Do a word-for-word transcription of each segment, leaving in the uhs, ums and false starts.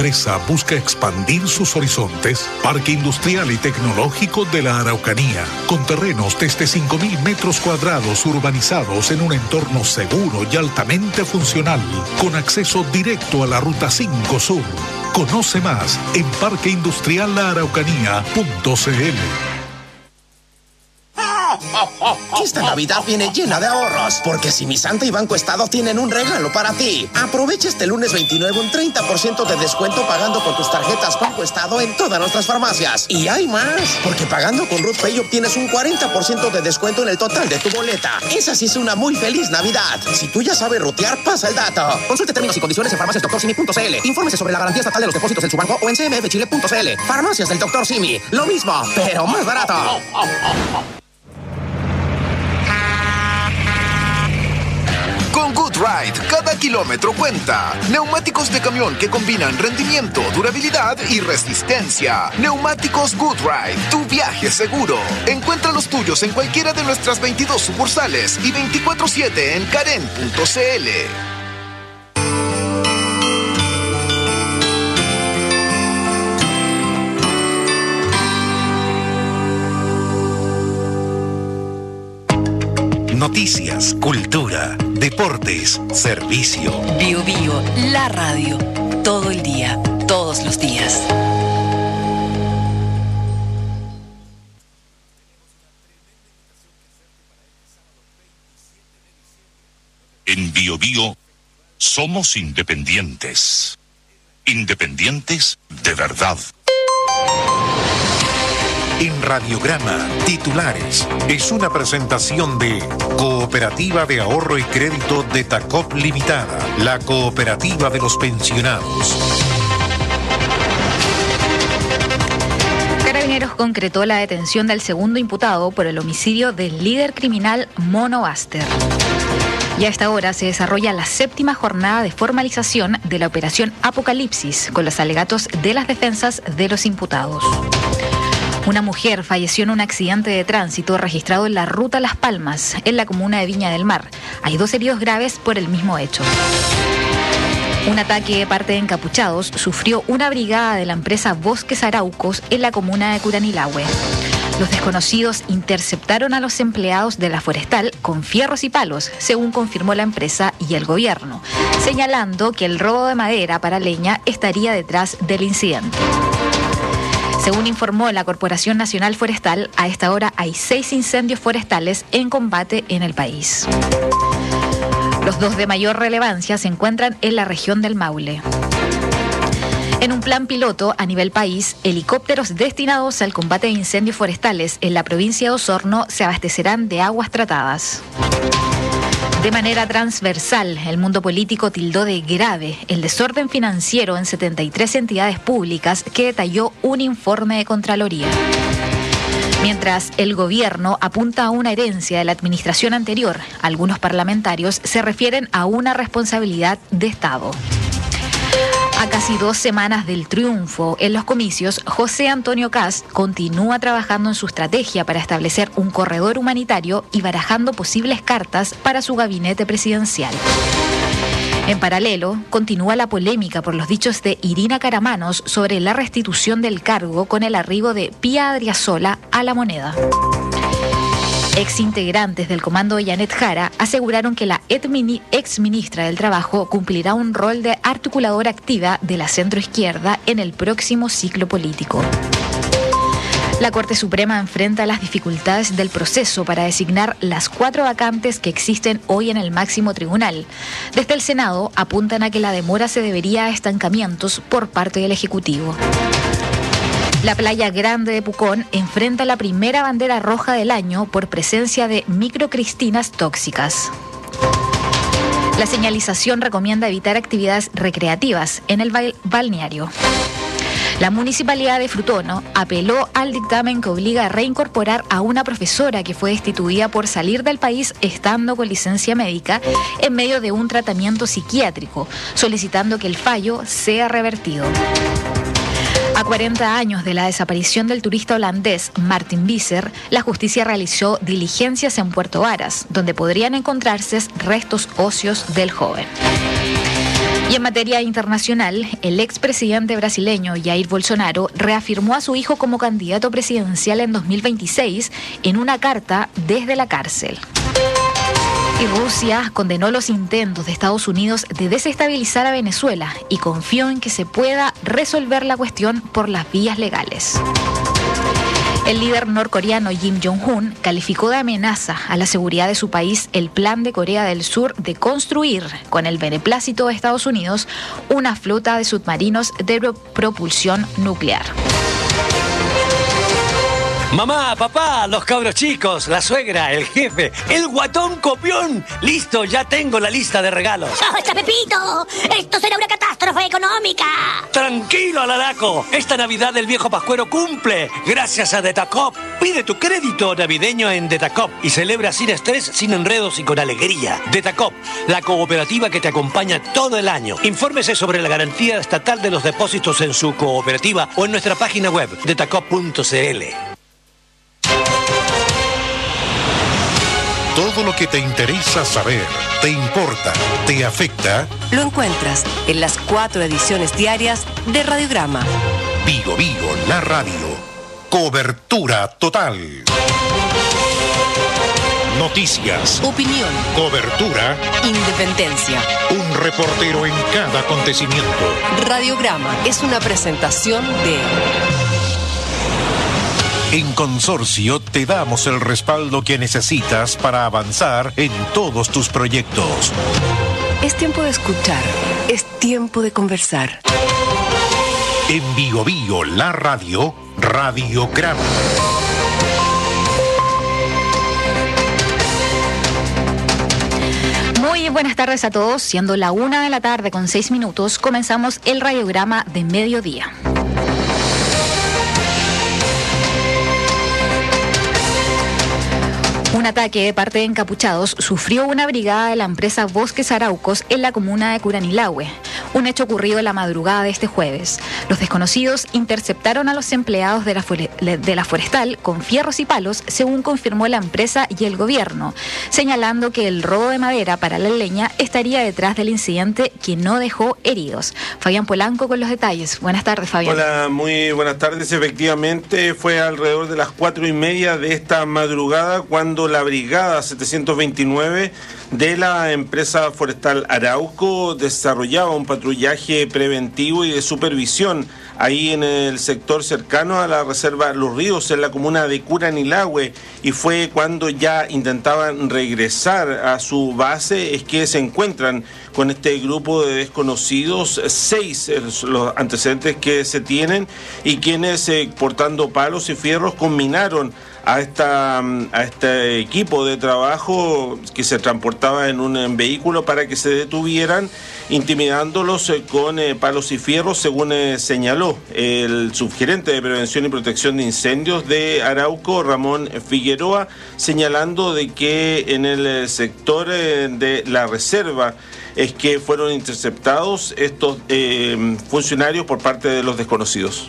empresa busca expandir sus horizontes, Parque Industrial y Tecnológico de la Araucanía, con terrenos desde cinco mil metros cuadrados urbanizados en un entorno seguro y altamente funcional, con acceso directo a la Ruta cinco Sur. Conoce más en parque industrial la araucanía punto c l. Esta Navidad viene llena de ahorros, porque Si Mi Santa y Banco Estado tienen un regalo para ti. Aprovecha este lunes veintinueve un treinta por ciento de descuento pagando con tus tarjetas Banco Estado en todas nuestras farmacias. Y hay más, porque pagando con Ruth Pay obtienes un cuarenta por ciento de descuento en el total de tu boleta. Esa sí es una muy feliz Navidad. Si tú ya sabes rutear, pasa el dato. Consulte términos y condiciones en farmacias doctor simi punto c l. Infórmese sobre la garantía estatal de los depósitos en su banco o en c m f chile punto c l. Farmacias del doctor Simi. Lo mismo, pero más barato. Con GoodRide, cada kilómetro cuenta. Neumáticos de camión que combinan rendimiento, durabilidad y resistencia. Neumáticos GoodRide, tu viaje seguro. Encuentra los tuyos en cualquiera de nuestras veintidós sucursales y veinticuatro siete en karen punto c l. Noticias, cultura, deportes, servicio. Bio Bio, la radio. Todo el día, todos los días. En Bio Bio somos independientes. Independientes de verdad. En Radiograma, titulares, es una presentación de Cooperativa de Ahorro y Crédito de Tacop Limitada, la cooperativa de los pensionados. Carabineros concretó la detención del segundo imputado por el homicidio del líder criminal Mono Baster. Y a esta hora se desarrolla la séptima jornada de formalización de la operación Apocalipsis, con los alegatos de las defensas de los imputados. Una mujer falleció en un accidente de tránsito registrado en la ruta Las Palmas, en la comuna de Viña del Mar. Hay dos heridos graves por el mismo hecho. Un ataque de parte de encapuchados sufrió una brigada de la empresa Bosques Araucos en la comuna de Curanilahue. Los desconocidos interceptaron a los empleados de la forestal con fierros y palos, según confirmó la empresa y el gobierno, señalando que el robo de madera para leña estaría detrás del incidente. Según informó la Corporación Nacional Forestal, a esta hora hay seis incendios forestales en combate en el país. Los dos de mayor relevancia se encuentran en la región del Maule. En un plan piloto a nivel país, helicópteros destinados al combate de incendios forestales en la provincia de Osorno se abastecerán de aguas tratadas. De manera transversal, el mundo político tildó de grave el desorden financiero en setenta y tres entidades públicas que detalló un informe de Contraloría. Mientras el gobierno apunta a una herencia de la administración anterior, algunos parlamentarios se refieren a una responsabilidad de Estado. A casi dos semanas del triunfo en los comicios, José Antonio Kast continúa trabajando en su estrategia para establecer un corredor humanitario y barajando posibles cartas para su gabinete presidencial. En paralelo, continúa la polémica por los dichos de Irina Caramanos sobre la restitución del cargo con el arribo de Pía Adriasola a La Moneda. Exintegrantes del comando de Janet Jara aseguraron que la ex ministra del Trabajo cumplirá un rol de articuladora activa de la centroizquierda en el próximo ciclo político. La Corte Suprema enfrenta las dificultades del proceso para designar las cuatro vacantes que existen hoy en el máximo tribunal. Desde el Senado apuntan a que la demora se debería a estancamientos por parte del Ejecutivo. La Playa Grande de Pucón enfrenta la primera bandera roja del año por presencia de microcristinas tóxicas. La señalización recomienda evitar actividades recreativas en el balneario. La Municipalidad de Frutono apeló al dictamen que obliga a reincorporar a una profesora que fue destituida por salir del país estando con licencia médica en medio de un tratamiento psiquiátrico, solicitando que el fallo sea revertido. A cuarenta años de la desaparición del turista holandés Martin Visser, la justicia realizó diligencias en Puerto Varas, donde podrían encontrarse restos óseos del joven. Y en materia internacional, el expresidente brasileño Jair Bolsonaro reafirmó a su hijo como candidato presidencial en dos mil veintiséis en una carta desde la cárcel. Y Rusia condenó los intentos de Estados Unidos de desestabilizar a Venezuela y confió en que se pueda resolver la cuestión por las vías legales. El líder norcoreano Kim Jong-un calificó de amenaza a la seguridad de su país el plan de Corea del Sur de construir, con el beneplácito de Estados Unidos, una flota de submarinos de propulsión nuclear. Mamá, papá, los cabros chicos, la suegra, el jefe, el guatón copión. Listo, ya tengo la lista de regalos. ¡Basta, Pepito! ¡Esto será una catástrofe económica! Tranquilo, Alaraco. Esta Navidad el viejo pascuero cumple. Gracias a Detacop. Pide tu crédito navideño en Detacop y celebra sin estrés, sin enredos y con alegría. Detacop, la cooperativa que te acompaña todo el año. Infórmese sobre la garantía estatal de los depósitos en su cooperativa o en nuestra página web, detacop punto c l. Todo lo que te interesa saber, te importa, te afecta, lo encuentras en las cuatro ediciones diarias de Radiograma. Bio Bio, la radio. Cobertura total. Noticias. Opinión. Cobertura. Independencia. Un reportero en cada acontecimiento. Radiograma es una presentación de... En Consorcio te damos el respaldo que necesitas para avanzar en todos tus proyectos. Es tiempo de escuchar, es tiempo de conversar. En Bio Bio, la radio, Radiograma. Muy buenas tardes a todos. Siendo la una de la tarde con seis minutos, comenzamos el Radiograma de mediodía. Un ataque de parte de encapuchados sufrió una brigada de la empresa Bosques Araucos en la comuna de Curanilahue. Un hecho ocurrido en la madrugada de este jueves. Los desconocidos interceptaron a los empleados de la, de la forestal con fierros y palos, según confirmó la empresa y el gobierno, señalando que el robo de madera para la leña estaría detrás del incidente que no dejó heridos. Fabián Polanco con los detalles. Buenas tardes, Fabián. Hola, muy buenas tardes. Efectivamente, fue alrededor de las cuatro y media de esta madrugada cuando la brigada setecientos veintinueve de la empresa forestal Arauco desarrollaba un patrullaje preventivo y de supervisión ahí en el sector cercano a la reserva Los Ríos, en la comuna de Curanilahue, y fue cuando ya intentaban regresar a su base es que se encuentran con este grupo de desconocidos, seis los antecedentes que se tienen, y quienes eh, portando palos y fierros combinaron a esta a este equipo de trabajo que se transportaba en un en vehículo para que se detuvieran, intimidándolos eh, con eh, palos y fierros, según eh, señaló el subgerente de Prevención y Protección de Incendios de Arauco, Ramón Figueroa, señalando de que en el sector eh, de la reserva es que fueron interceptados estos eh, funcionarios por parte de los desconocidos.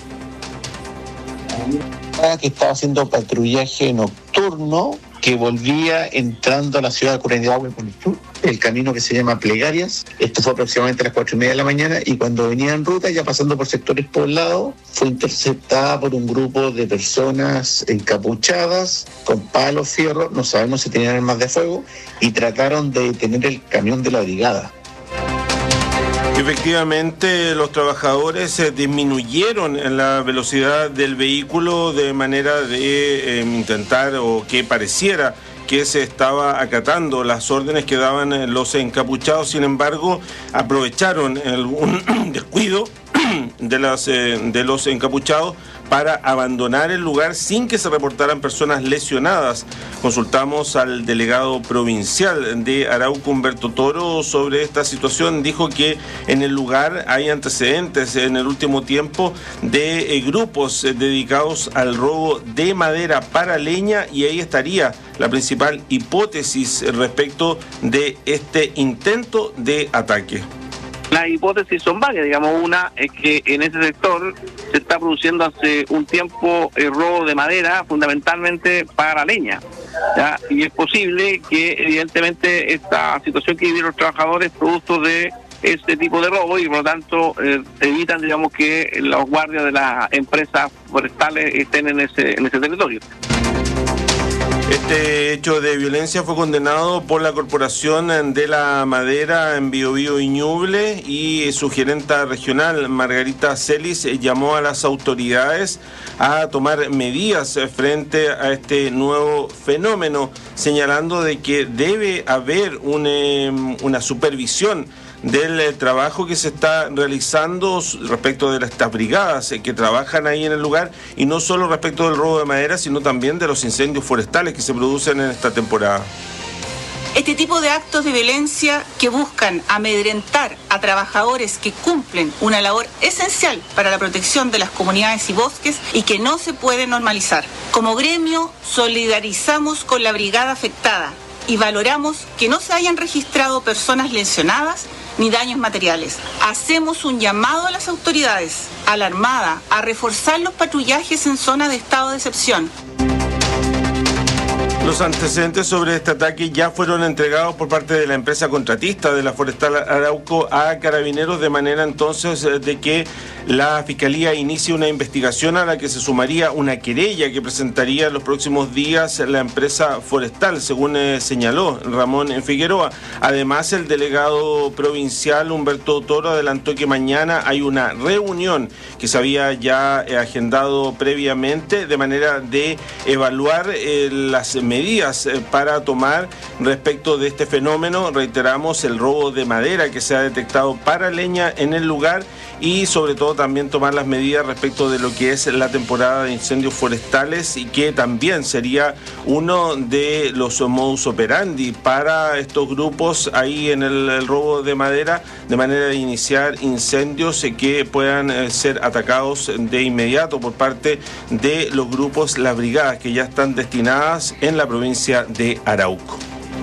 Que estaba haciendo patrullaje nocturno, que volvía entrando a la ciudad de Curanilahue por el sur, el camino que se llama Plegarias. Esto fue aproximadamente a las cuatro y media de la mañana, y cuando venía en ruta, ya pasando por sectores poblados, fue interceptada por un grupo de personas encapuchadas con palos, fierros, no sabemos si tenían armas de fuego, y trataron de detener el camión de la brigada. Efectivamente, los trabajadores eh, disminuyeron la velocidad del vehículo de manera de eh, intentar o que pareciera que se estaba acatando las órdenes que daban eh, los encapuchados. Sin embargo, aprovecharon algún descuido de, las, eh, de los encapuchados para abandonar el lugar sin que se reportaran personas lesionadas. Consultamos al delegado provincial de Arauco, Humberto Toro, sobre esta situación. Dijo que en el lugar hay antecedentes en el último tiempo de eh, grupos eh, dedicados al robo de madera para leña, y ahí estaría la principal hipótesis respecto de este intento de ataque. Las hipótesis son varias, digamos, una es que en ese sector se está produciendo hace un tiempo el robo de madera, fundamentalmente para leña, ¿ya? Y es posible que evidentemente esta situación que vivieron los trabajadores, producto de este tipo de robo y por lo tanto eh, evitan, digamos, que los guardias de las empresas forestales estén en ese, en ese territorio. Este hecho de violencia fue condenado por la Corporación de la Madera en Biobío y Ñuble, y su gerenta regional, Margarita Celis, llamó a las autoridades a tomar medidas frente a este nuevo fenómeno, señalando de que debe haber un, eh, una supervisión del trabajo que se está realizando respecto de estas brigadas que trabajan ahí en el lugar, y no solo respecto del robo de madera, sino también de los incendios forestales que se producen en esta temporada. Este tipo de actos de violencia que buscan amedrentar a trabajadores que cumplen una labor esencial para la protección de las comunidades y bosques y que no se puede normalizar. Como gremio, solidarizamos con la brigada afectada y valoramos que no se hayan registrado personas lesionadas ni daños materiales. Hacemos un llamado a las autoridades, a la Armada, a reforzar los patrullajes en zonas de estado de excepción. Los antecedentes sobre este ataque ya fueron entregados por parte de la empresa contratista de la Forestal Arauco a Carabineros, de manera entonces de que la Fiscalía inicie una investigación a la que se sumaría una querella que presentaría en los próximos días la empresa forestal, según eh, señaló Ramón Figueroa. Además, el delegado provincial Humberto Toro adelantó que mañana hay una reunión que se había ya eh, agendado previamente, de manera de evaluar eh, las medidas eh, para tomar respecto de este fenómeno. Reiteramos, el robo de madera que se ha detectado para leña en el lugar, y sobre todo también tomar las medidas respecto de lo que es la temporada de incendios forestales, y que también sería uno de los modus operandi para estos grupos ahí en el, el robo de madera, de manera de iniciar incendios que puedan eh, ser atacados de inmediato por parte de los grupos, las brigadas que ya están destinadas en la provincia de Arauco.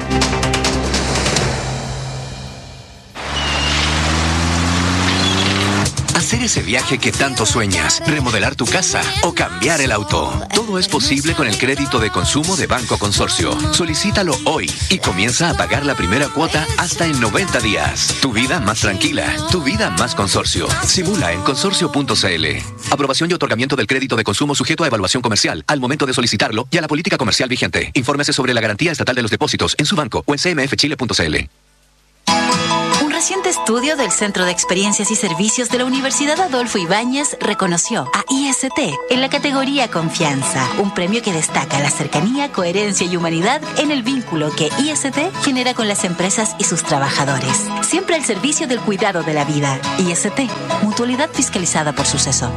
Hacer ese viaje que tanto sueñas, remodelar tu casa o cambiar el auto. Todo es posible con el crédito de consumo de Banco Consorcio. Solicítalo hoy y comienza a pagar la primera cuota hasta en noventa días. Tu vida más tranquila, tu vida más Consorcio. Simula en consorcio punto c l. Aprobación y otorgamiento del crédito de consumo sujeto a evaluación comercial al momento de solicitarlo y a la política comercial vigente. Infórmese sobre la garantía estatal de los depósitos en su banco o en c m f chile punto c l. Un reciente estudio del Centro de Experiencias y Servicios de la Universidad Adolfo Ibáñez reconoció a I S T en la categoría Confianza, un premio que destaca la cercanía, coherencia y humanidad en el vínculo que I S T genera con las empresas y sus trabajadores. Siempre al servicio del cuidado de la vida. I S T, mutualidad fiscalizada por Suceso.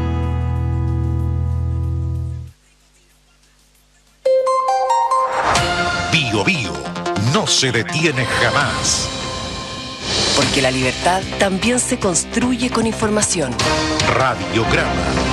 Bio Bio no se detiene jamás. Porque la libertad también se construye con información. Radiograma.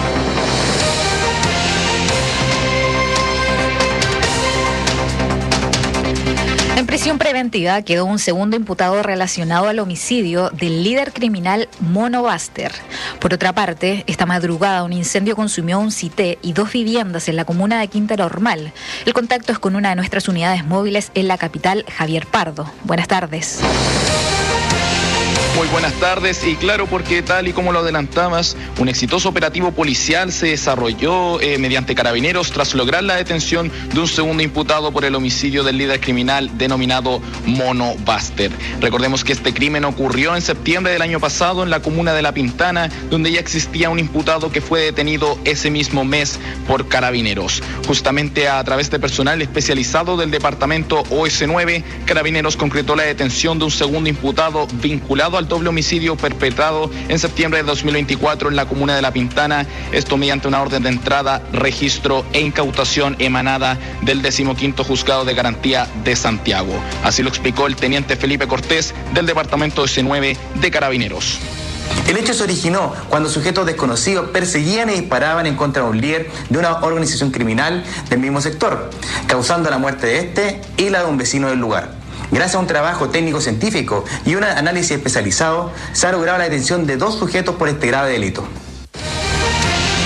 En prisión preventiva quedó un segundo imputado relacionado al homicidio del líder criminal Mono Buster. Por otra parte, esta madrugada un incendio consumió un cité y dos viviendas en la comuna de Quinta Normal. El contacto es con una de nuestras unidades móviles en la capital, Javier Pardo. Buenas tardes. Muy buenas tardes, y claro, porque tal y como lo adelantabas, un exitoso operativo policial se desarrolló eh, mediante Carabineros tras lograr la detención de un segundo imputado por el homicidio del líder criminal denominado Mono Buster. Recordemos que este crimen ocurrió en septiembre del año pasado en la comuna de La Pintana, donde ya existía un imputado que fue detenido ese mismo mes por Carabineros. Justamente a través de personal especializado del departamento O S nueve, Carabineros concretó la detención de un segundo imputado vinculado al doble homicidio perpetrado en septiembre de dos mil veinticuatro en la comuna de La Pintana, esto mediante una orden de entrada, registro e incautación emanada del decimoquinto Juzgado de Garantía de Santiago. Así lo explicó el teniente Felipe Cortés del departamento S nueve de Carabineros. El hecho se originó cuando sujetos desconocidos perseguían y disparaban en contra de un líder de una organización criminal del mismo sector, causando la muerte de este y la de un vecino del lugar. Gracias a un trabajo técnico-científico y un análisis especializado, se ha logrado la detención de dos sujetos por este grave delito.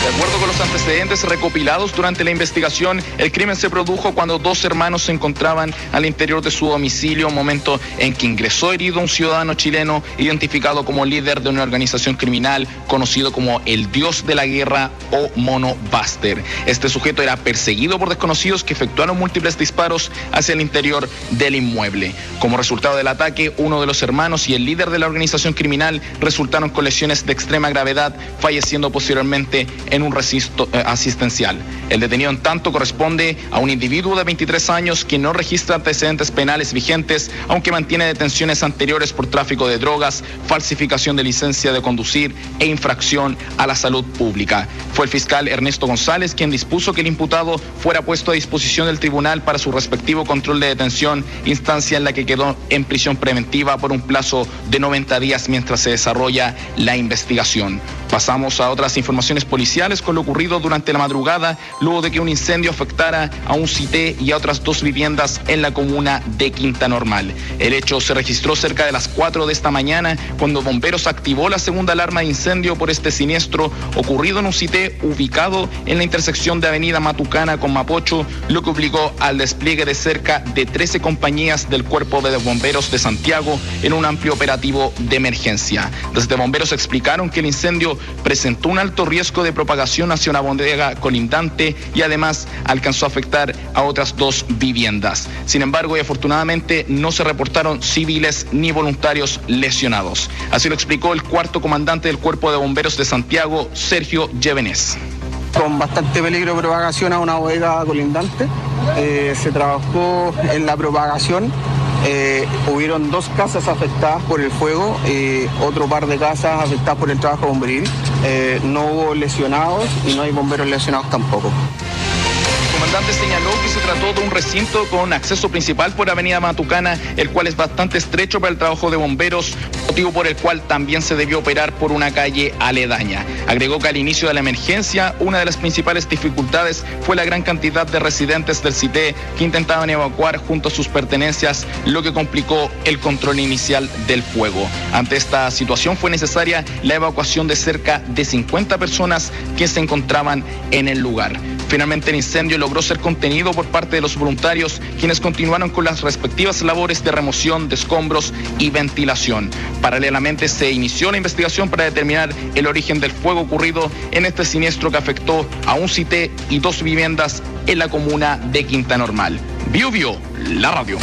De acuerdo con los antecedentes recopilados durante la investigación, el crimen se produjo cuando dos hermanos se encontraban al interior de su domicilio, momento en que ingresó herido un ciudadano chileno identificado como líder de una organización criminal conocido como el Dios de la Guerra o Mono Buster. Este sujeto era perseguido por desconocidos que efectuaron múltiples disparos hacia el interior del inmueble. Como resultado del ataque, uno de los hermanos y el líder de la organización criminal resultaron con lesiones de extrema gravedad, falleciendo posteriormente en un recinto eh, asistencial. El detenido, en tanto, corresponde a un individuo de veintitrés años que no registra antecedentes penales vigentes, aunque mantiene detenciones anteriores por tráfico de drogas, falsificación de licencia de conducir e infracción a la salud pública. Fue el fiscal Ernesto González quien dispuso que el imputado fuera puesto a disposición del tribunal para su respectivo control de detención, instancia en la que quedó en prisión preventiva por un plazo de noventa días mientras se desarrolla la investigación. Pasamos a otras informaciones policiales con lo ocurrido durante la madrugada, luego de que un incendio afectara a un C I T y a otras dos viviendas en la comuna de Quinta Normal. El hecho se registró cerca de las cuatro de esta mañana, cuando bomberos activó la segunda alarma de incendio por este siniestro ocurrido en un C I T ubicado en la intersección de Avenida Matucana con Mapocho, lo que obligó al despliegue de cerca de trece compañías del Cuerpo de Bomberos de Santiago en un amplio operativo de emergencia. Desde bomberos explicaron que el incendio presentó un alto riesgo de propagación hacia una bodega colindante y además alcanzó a afectar a otras dos viviendas. Sin embargo, y afortunadamente, no se reportaron civiles ni voluntarios lesionados. Así lo explicó el cuarto comandante del Cuerpo de Bomberos de Santiago, Sergio Llévenes. Con bastante peligro de propagación a una bodega colindante. Eh, se trabajó en la propagación. Eh, hubieron dos casas afectadas por el fuego, eh, otro par de casas afectadas por el trabajo bomberil. Eh, no hubo lesionados y no hay bomberos lesionados tampoco. El comandante señaló que se trató de un recinto con acceso principal por Avenida Matucana, el cual es bastante estrecho para el trabajo de bomberos, motivo por el cual también se debió operar por una calle aledaña. Agregó que al inicio de la emergencia, una de las principales dificultades fue la gran cantidad de residentes del C I T que intentaban evacuar junto a sus pertenencias, lo que complicó el control inicial del fuego. Ante esta situación fue necesaria la evacuación de cerca de cincuenta personas que se encontraban en el lugar. Finalmente, el incendio logró ser contenido por parte de los voluntarios, quienes continuaron con las respectivas labores de remoción de escombros y ventilación. Paralelamente, se inició la investigación para determinar el origen del fuego ocurrido en este siniestro que afectó a un C I T y dos viviendas en la comuna de Quinta Normal. Bio Bio, la radio.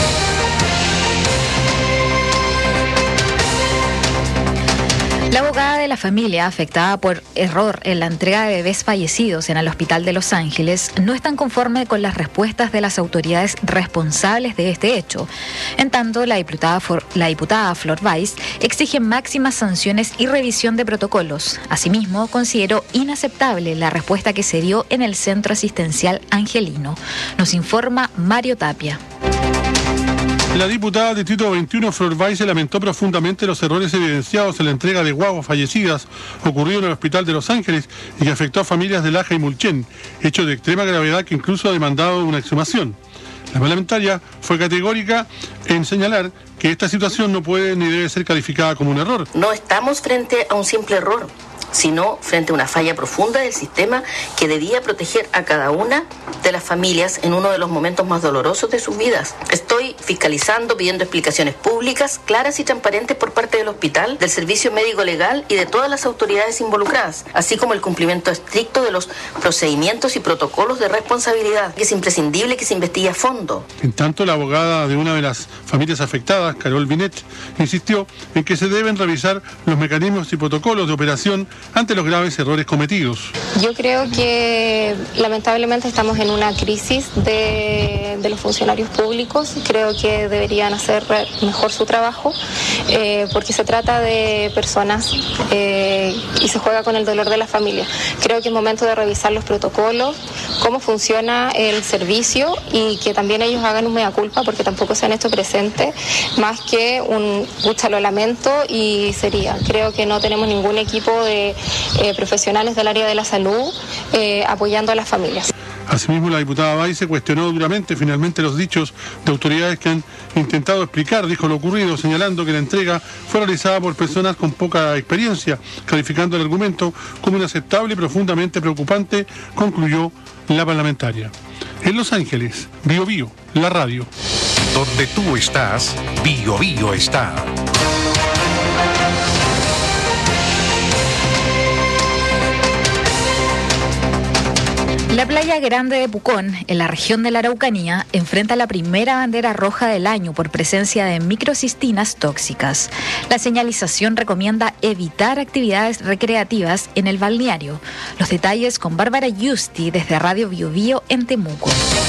La abogada de la familia afectada por error en la entrega de bebés fallecidos en el Hospital de Los Ángeles no están conforme con las respuestas de las autoridades responsables de este hecho. En tanto, la diputada, la diputada Flor Weiss exige máximas sanciones y revisión de protocolos. Asimismo, consideró inaceptable la respuesta que se dio en el Centro Asistencial Angelino. Nos informa Mario Tapia. La diputada del Distrito veintiuno, Flor Weiss, lamentó profundamente los errores evidenciados en la entrega de guaguas fallecidas ocurrido en el Hospital de Los Ángeles y que afectó a familias de Laja y Mulchen, hecho de extrema gravedad que incluso ha demandado una exhumación. La parlamentaria fue categórica en señalar que esta situación no puede ni debe ser calificada como un error. No estamos frente a un simple error, sino frente a una falla profunda del sistema que debía proteger a cada una de las familias en uno de los momentos más dolorosos de sus vidas. Estoy fiscalizando, pidiendo explicaciones públicas, claras y transparentes por parte del hospital, del servicio médico legal y de todas las autoridades involucradas, así como el cumplimiento estricto de los procedimientos y protocolos de responsabilidad. Es imprescindible que se investigue a fondo. En tanto, la abogada de una de las familias afectadas, Carol Binet, insistió en que se deben revisar los mecanismos y protocolos de operación ante los graves errores cometidos. Yo creo que lamentablemente estamos en una crisis de, de los funcionarios públicos. Creo que deberían hacer mejor su trabajo eh, porque se trata de personas eh, y se juega con el dolor de la familia. Creo que es momento de revisar los protocolos, cómo funciona el servicio y que también ellos hagan un mea culpa porque tampoco se han hecho presentes, más que un pucha, lo lamento y sería. Creo que no tenemos ningún equipo de Eh, profesionales del área de la salud eh, apoyando a las familias. Asimismo, la diputada Baise cuestionó duramente finalmente los dichos de autoridades que han intentado explicar, dijo lo ocurrido, señalando que la entrega fue realizada por personas con poca experiencia, calificando el argumento como inaceptable y profundamente preocupante, concluyó la parlamentaria. En Los Ángeles, Bio Bio, la radio. Donde tú estás, Bio Bio está. La playa Grande de Pucón, en la región de la Araucanía, enfrenta la primera bandera roja del año por presencia de microcistinas tóxicas. La señalización recomienda evitar actividades recreativas en el balneario. Los detalles con Bárbara Yusti desde Radio Bio Bio en Temuco.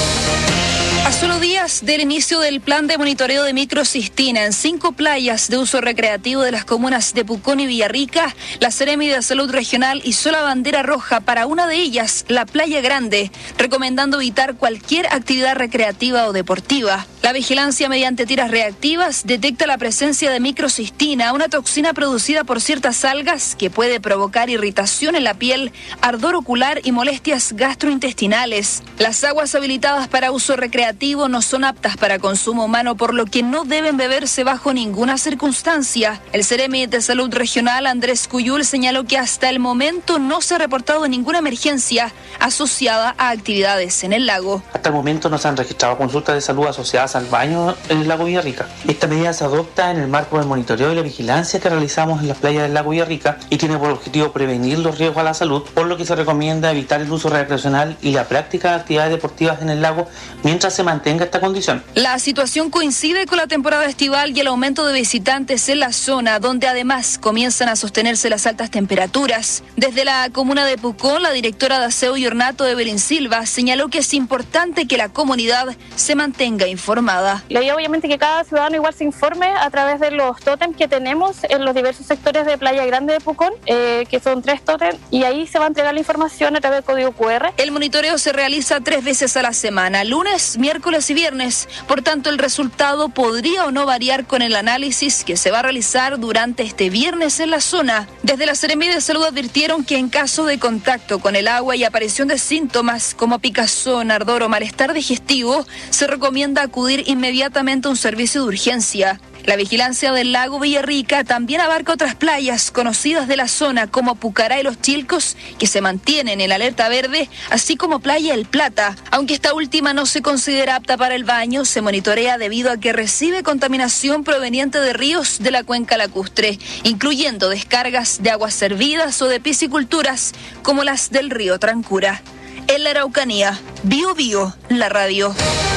A solo días del inicio del plan de monitoreo de microcistina en cinco playas de uso recreativo de las comunas de Pucón y Villarrica, la Seremi de Salud Regional hizo la bandera roja para una de ellas, la Playa Grande, recomendando evitar cualquier actividad recreativa o deportiva. La vigilancia mediante tiras reactivas detecta la presencia de microcistina, una toxina producida por ciertas algas que puede provocar irritación en la piel, ardor ocular y molestias gastrointestinales. Las aguas habilitadas para uso recreativo no son aptas para consumo humano, por lo que no deben beberse bajo ninguna circunstancia. El Seremi de Salud Regional, Andrés Cuyul, señaló que hasta el momento no se ha reportado ninguna emergencia asociada a actividades en el lago. Hasta el momento no se han registrado consultas de salud asociadas al baño en el lago Villarrica. Esta medida se adopta en el marco del monitoreo y la vigilancia que realizamos en las playas del lago Villarrica y tiene por objetivo prevenir los riesgos a la salud, por lo que se recomienda evitar el uso recreacional y la práctica de actividades deportivas en el lago mientras se mantenga esta condición. La situación coincide con la temporada estival y el aumento de visitantes en la zona, donde además comienzan a sostenerse las altas temperaturas. Desde la comuna de Pucón, la directora de Aseo y Ornato, Evelyn Silva, señaló que es importante que la comunidad se mantenga informada. La idea obviamente que cada ciudadano igual se informe a través de los tótems que tenemos en los diversos sectores de Playa Grande de Pucón, eh, que son tres tótems, y ahí se va a entregar la información a través del código cu erre. El monitoreo se realiza tres veces a la semana, lunes, miércoles y viernes. Por tanto, el resultado podría o no variar con el análisis que se va a realizar durante este viernes en la zona. Desde la Seremi de Salud advirtieron que en caso de contacto con el agua y aparición de síntomas como picazón, ardor o malestar digestivo, se recomienda acudir inmediatamente a un servicio de urgencia. La vigilancia del lago Villarrica también abarca otras playas conocidas de la zona como Pucará y Los Chilcos, que se mantienen en alerta verde, así como Playa El Plata. Aunque esta última no se considera apta para el baño, se monitorea debido a que recibe contaminación proveniente de ríos de la cuenca lacustre, incluyendo descargas de aguas servidas o de pisciculturas como las del río Trancura. En la Araucanía, Bio Bio, la radio.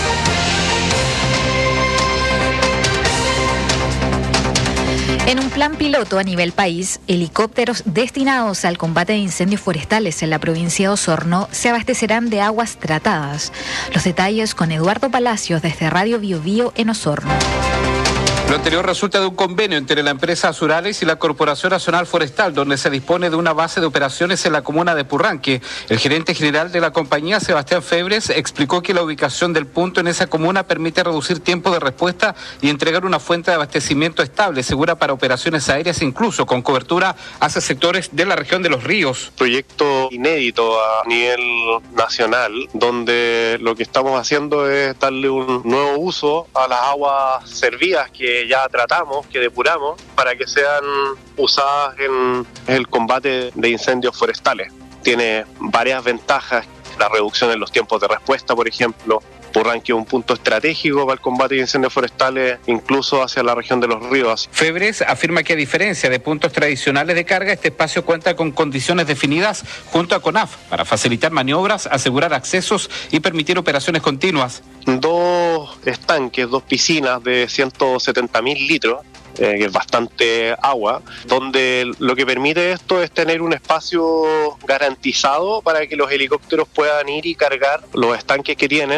En un plan piloto a nivel país, helicópteros destinados al combate de incendios forestales en la provincia de Osorno se abastecerán de aguas tratadas. Los detalles con Eduardo Palacios desde Radio Bio Bio en Osorno. Lo anterior resulta de un convenio entre la empresa Azurales y la Corporación Nacional Forestal, donde se dispone de una base de operaciones en la comuna de Purranque. El gerente general de la compañía, Sebastián Febres, explicó que la ubicación del punto en esa comuna permite reducir tiempo de respuesta y entregar una fuente de abastecimiento estable, segura para operaciones aéreas, incluso con cobertura hacia sectores de la región de Los Ríos. Proyecto inédito a nivel nacional, donde lo que estamos haciendo es darle un nuevo uso a las aguas servidas que ya tratamos, que depuramos, para que sean usadas en el combate de incendios forestales. Tiene varias ventajas, la reducción en los tiempos de respuesta, por ejemplo. Purranque es un punto estratégico para el combate de incendios forestales, incluso hacia la región de Los Ríos. Febres afirma que a diferencia de puntos tradicionales de carga, este espacio cuenta con condiciones definidas junto a CONAF para facilitar maniobras, asegurar accesos y permitir operaciones continuas. Dos estanques, dos piscinas de ciento setenta mil litros, eh, que es bastante agua, donde lo que permite esto es tener un espacio garantizado para que los helicópteros puedan ir y cargar los estanques que tienen,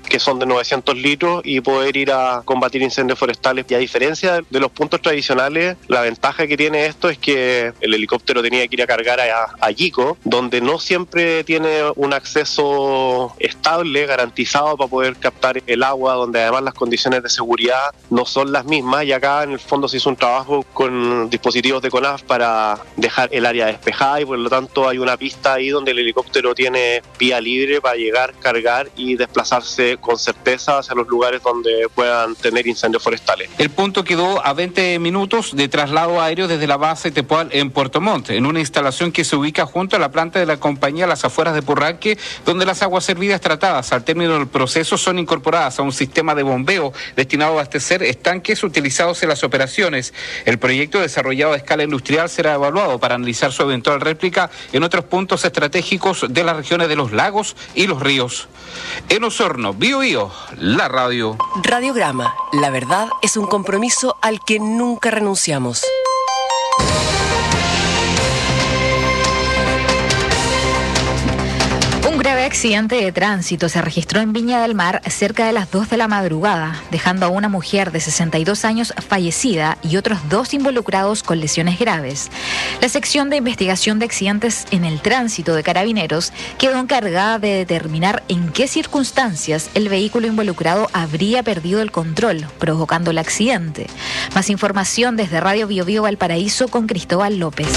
que son de novecientos litros, y poder ir a combatir incendios forestales. Y a diferencia de los puntos tradicionales, la ventaja que tiene esto es que el helicóptero tenía que ir a cargar a, a Yico, donde no siempre tiene un acceso estable, garantizado para poder captar el agua, donde además las condiciones de seguridad no son las mismas, y acá en el fondo se hizo un trabajo con dispositivos de CONAF para dejar el área despejada, y por lo tanto hay una pista ahí donde el helicóptero tiene vía libre para llegar, cargar y desplazarse con certeza hacia los lugares donde puedan tener incendios forestales. El punto quedó a veinte minutos de traslado aéreo desde la base Tepual en Puerto Montt, en una instalación que se ubica junto a la planta de la compañía a las afueras de Purranque, donde las aguas servidas tratadas al término del proceso son incorporadas a un sistema de bombeo destinado a abastecer estanques utilizados en las operaciones. El proyecto desarrollado a escala industrial será evaluado para analizar su eventual réplica en otros puntos estratégicos de las regiones de los lagos y los ríos. En Osorno, Bío Bío, la radio. Radiograma, la verdad es un compromiso al que nunca renunciamos. Un grave accidente de tránsito se registró en Viña del Mar cerca de las dos de la madrugada, dejando a una mujer de sesenta y dos años fallecida y otros dos involucrados con lesiones graves. La sección de investigación de accidentes en el tránsito de Carabineros quedó encargada de determinar en qué circunstancias el vehículo involucrado habría perdido el control, provocando el accidente. Más información desde Radio Bío Bío Valparaíso con Cristóbal López.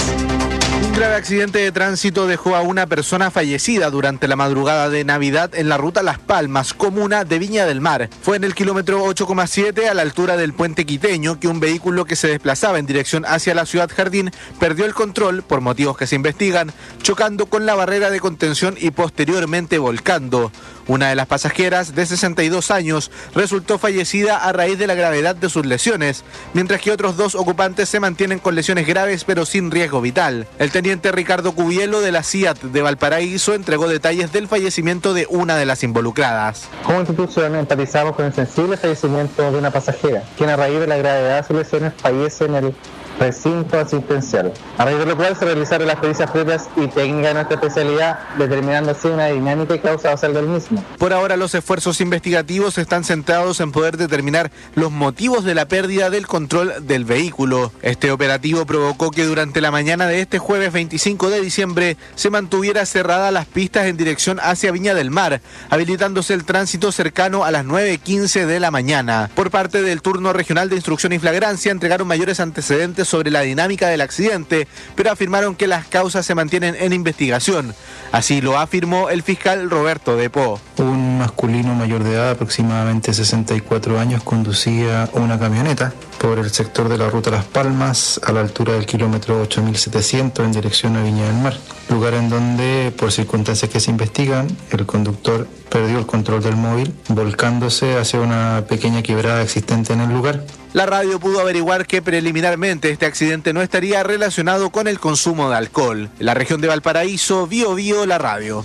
Un grave accidente de tránsito dejó a una persona fallecida durante la madrugada de Navidad en la ruta Las Palmas, comuna de Viña del Mar. Fue en el kilómetro ocho coma siete, a la altura del puente Quiteño, que un vehículo que se desplazaba en dirección hacia la ciudad Jardín perdió el control, por motivos que se investigan, chocando con la barrera de contención y posteriormente volcando. Una de las pasajeras, de sesenta y dos años, resultó fallecida a raíz de la gravedad de sus lesiones, mientras que otros dos ocupantes se mantienen con lesiones graves pero sin riesgo vital. El teniente Ricardo Cubielo de la C I A T de Valparaíso entregó detalles del fallecimiento de una de las involucradas. Como institución empatizamos con el sensible fallecimiento de una pasajera, quien a raíz de la gravedad de sus lesiones fallece en el recinto asistencial, a raíz de lo cual se realizaron las pericias previas y técnicas de nuestra especialidad, determinando así una dinámica y causa causal del mismo. Por ahora los esfuerzos investigativos están centrados en poder determinar los motivos de la pérdida del control del vehículo. Este operativo provocó que durante la mañana de este jueves veinticinco de diciembre se mantuviera cerradas las pistas en dirección hacia Viña del Mar, habilitándose el tránsito cercano a las nueve quince de la mañana. Por parte del turno regional de instrucción y flagrancia entregaron mayores antecedentes sobre la dinámica del accidente, pero afirmaron que las causas se mantienen en investigación. Así lo afirmó el fiscal Roberto Depó. Un masculino mayor de edad, aproximadamente sesenta y cuatro años, conducía una camioneta por el sector de la ruta Las Palmas a la altura del kilómetro ocho mil setecientos en dirección a Viña del Mar, lugar en donde, por circunstancias que se investigan, el conductor perdió el control del móvil, volcándose hacia una pequeña quebrada existente en el lugar. La radio pudo averiguar que preliminarmente este accidente no estaría relacionado con el consumo de alcohol. En la región de Valparaíso, Bío Bío, la radio.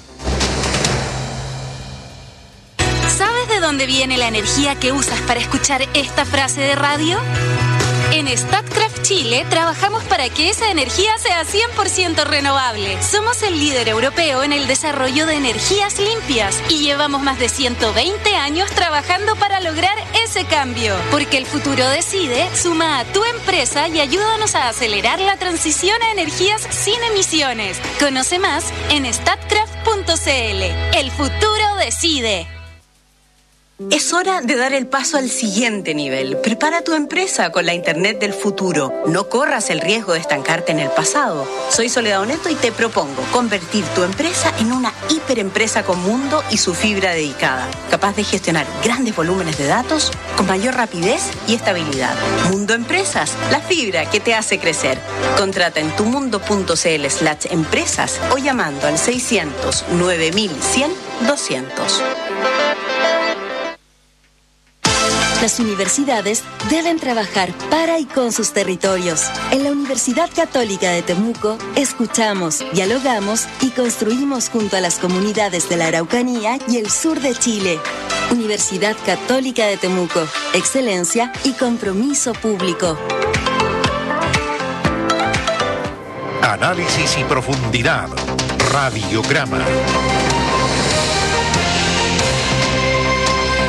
¿Sabes de dónde viene la energía que usas para escuchar esta frase de radio? En Statkraft Chile trabajamos para que esa energía sea cien por ciento renovable. Somos el líder europeo en el desarrollo de energías limpias y llevamos más de ciento veinte años trabajando para lograr ese cambio. Porque el futuro decide, suma a tu empresa y ayúdanos a acelerar la transición a energías sin emisiones. Conoce más en statkraft punto c l. El futuro decide. Es hora de dar el paso al siguiente nivel. Prepara tu empresa con la Internet del futuro. No corras el riesgo de estancarte en el pasado. Soy Soledad Oneto y te propongo convertir tu empresa en una hiperempresa con mundo y su fibra dedicada, capaz de gestionar grandes volúmenes de datos con mayor rapidez y estabilidad. Mundo Empresas, la fibra que te hace crecer. Contrata en tumundo.cl slash empresas o llamando al seiscientos nueve mil cien doscientos. Las universidades deben trabajar para y con sus territorios. En la Universidad Católica de Temuco, escuchamos, dialogamos y construimos junto a las comunidades de la Araucanía y el sur de Chile. Universidad Católica de Temuco, excelencia y compromiso público. Análisis y profundidad. Radiograma.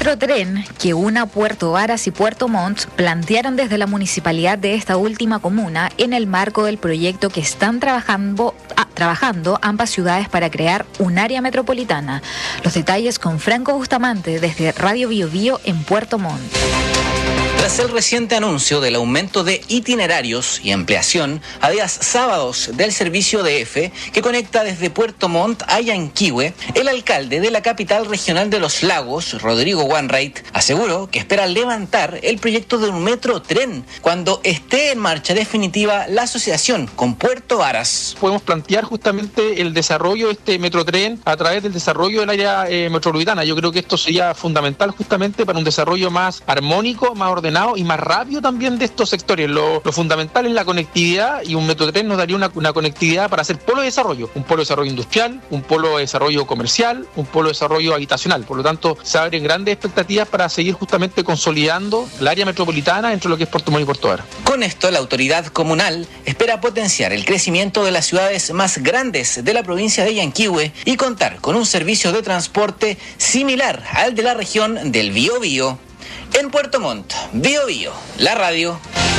Metrotren que una Puerto Varas y Puerto Montt plantearon desde la municipalidad de esta última comuna en el marco del proyecto que están trabajando, ah, trabajando ambas ciudades para crear un área metropolitana. Los detalles con Franco Bustamante desde Radio Bio Bio en Puerto Montt. Tras el reciente anuncio del aumento de itinerarios y ampliación a días sábados del servicio D F que conecta desde Puerto Montt a Yanquihue, el alcalde de la capital regional de Los Lagos, Rodrigo Wainwright, aseguró que espera levantar el proyecto de un Metrotren cuando esté en marcha definitiva la asociación con Puerto Varas. Podemos plantear justamente el desarrollo de este Metrotren a través del desarrollo del área eh, metropolitana. Yo creo que esto sería fundamental justamente para un desarrollo más armónico, más ordenado y más rápido también de estos sectores. Lo, lo fundamental es la conectividad, y un Metrotren nos daría una, una conectividad para hacer polo de desarrollo, un polo de desarrollo industrial, un polo de desarrollo comercial, un polo de desarrollo habitacional. Por lo tanto, se abren grandes expectativas para seguir justamente consolidando el área metropolitana entre lo que es Puerto Montt y Puerto Varas. Con esto, la autoridad comunal espera potenciar el crecimiento de las ciudades más grandes de la provincia de Yanquihue y contar con un servicio de transporte similar al de la región del Bio Bio. En Puerto Montt, Bio Bio, la radio.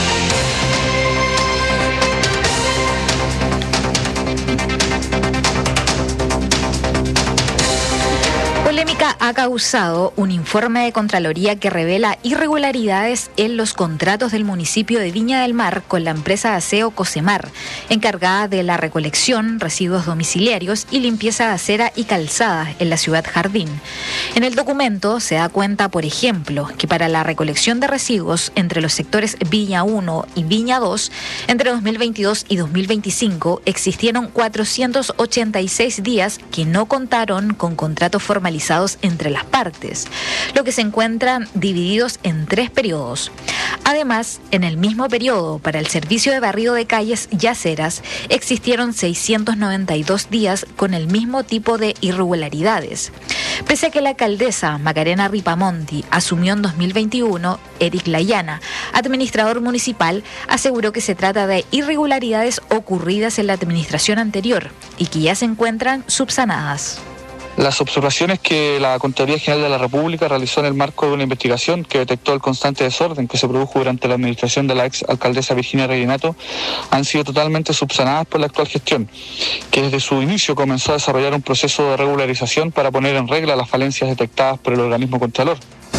Polémica ha causado un informe de Contraloría que revela irregularidades en los contratos del municipio de Viña del Mar con la empresa de aseo Cosemar, encargada de la recolección, residuos domiciliarios y limpieza de acera y calzada en la ciudad Jardín. En el documento se da cuenta, por ejemplo, que para la recolección de residuos entre los sectores Viña uno y Viña dos, entre dos mil veintidós y dos mil veinticinco, existieron cuatrocientos ochenta y seis días que no contaron con contratos formalizados entre las partes, lo que se encuentran divididos en tres periodos. Además, en el mismo periodo, para el servicio de barrido de calles y aceras, existieron seiscientos noventa y dos días con el mismo tipo de irregularidades. Pese a que la alcaldesa Macarena Ripamonti asumió en dos mil veintiuno, Eric Layana, administrador municipal, aseguró que se trata de irregularidades ocurridas en la administración anterior y que ya se encuentran subsanadas. Las observaciones que la Contraloría General de la República realizó en el marco de una investigación que detectó el constante desorden que se produjo durante la administración de la ex alcaldesa Virginia Reginato han sido totalmente subsanadas por la actual gestión, que desde su inicio comenzó a desarrollar un proceso de regularización para poner en regla las falencias detectadas por el organismo contralor.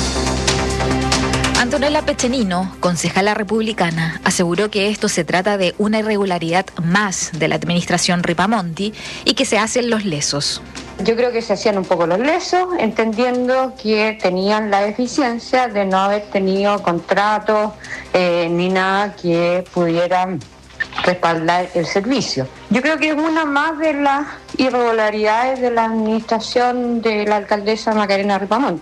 Antonella Pechenino, concejala republicana, aseguró que esto se trata de una irregularidad más de la administración Ripamonti y que se hacen los lesos. Yo creo que se hacían un poco los lesos, entendiendo que tenían la deficiencia de no haber tenido contratos eh, ni nada que pudieran respaldar el servicio. Yo creo que es una más de las irregularidades de la administración de la alcaldesa Macarena Ripamonti.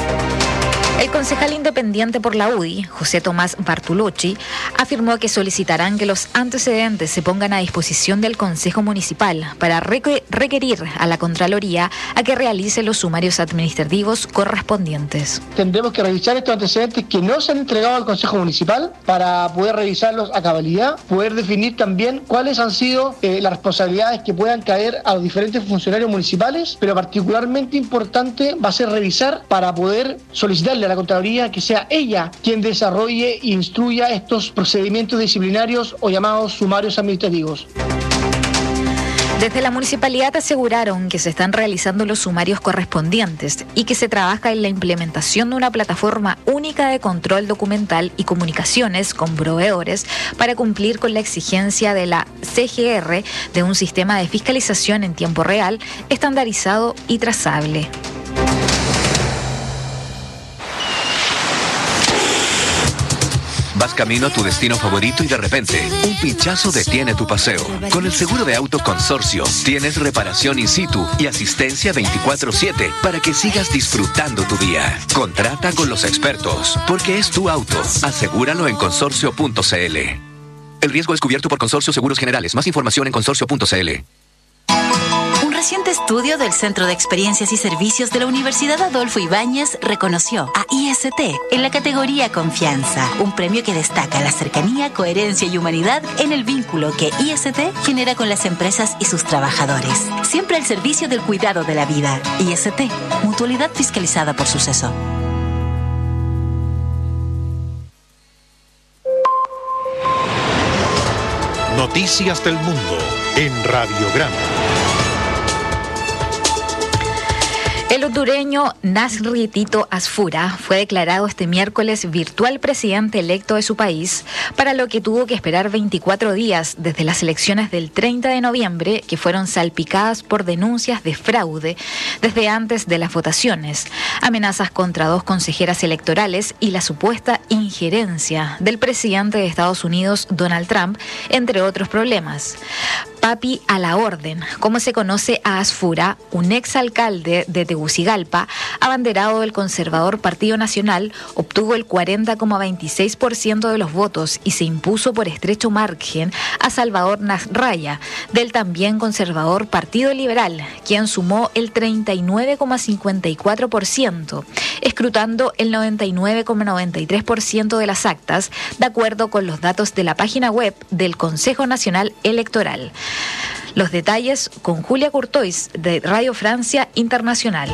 El concejal independiente por la U D I, José Tomás Bartolucci, afirmó que solicitarán que los antecedentes se pongan a disposición del Consejo Municipal para requerir a la Contraloría a que realice los sumarios administrativos correspondientes. Tendremos que revisar estos antecedentes que no se han entregado al Consejo Municipal para poder revisarlos a cabalidad, poder definir también cuáles han sido eh, las responsabilidades que puedan caer a los diferentes funcionarios municipales, pero particularmente importante va a ser revisar para poder solicitarle a la Contraloría que sea ella quien desarrolle e instruya estos procedimientos disciplinarios o llamados sumarios administrativos. Desde la municipalidad aseguraron que se están realizando los sumarios correspondientes y que se trabaja en la implementación de una plataforma única de control documental y comunicaciones con proveedores para cumplir con la exigencia de la C G R de un sistema de fiscalización en tiempo real, estandarizado y trazable. Vas camino a tu destino favorito y de repente, un pinchazo detiene tu paseo. Con el seguro de auto Consorcio, tienes reparación in situ y asistencia veinticuatro siete para que sigas disfrutando tu día. Contrata con los expertos, porque es tu auto. Asegúralo en consorcio punto c l. El riesgo es cubierto por Consorcio Seguros Generales. Más información en consorcio punto c l. Un reciente estudio del Centro de Experiencias y Servicios de la Universidad Adolfo Ibáñez reconoció a I S T en la categoría Confianza, un premio que destaca la cercanía, coherencia y humanidad en el vínculo que I S T genera con las empresas y sus trabajadores. Siempre al servicio del cuidado de la vida. I S T, mutualidad fiscalizada por Suceso. Noticias del Mundo en Radiograma. El hondureño Nasri Tito Asfura fue declarado este miércoles virtual presidente electo de su país, para lo que tuvo que esperar veinticuatro días desde las elecciones del treinta de noviembre, que fueron salpicadas por denuncias de fraude desde antes de las votaciones, amenazas contra dos consejeras electorales y la supuesta injerencia del presidente de Estados Unidos, Donald Trump, entre otros problemas. Papi a la orden, como se conoce a Asfura, un exalcalde de Tegucigalpa, abanderado del conservador Partido Nacional, obtuvo el cuarenta coma veintiséis por ciento de los votos y se impuso por estrecho margen a Salvador Nasralla, del también conservador Partido Liberal, quien sumó el treinta y nueve coma cincuenta y cuatro por ciento, escrutando el noventa y nueve coma noventa y tres por ciento de las actas, de acuerdo con los datos de la página web del Consejo Nacional Electoral. Los detalles con Julia Courtois de Radio Francia Internacional.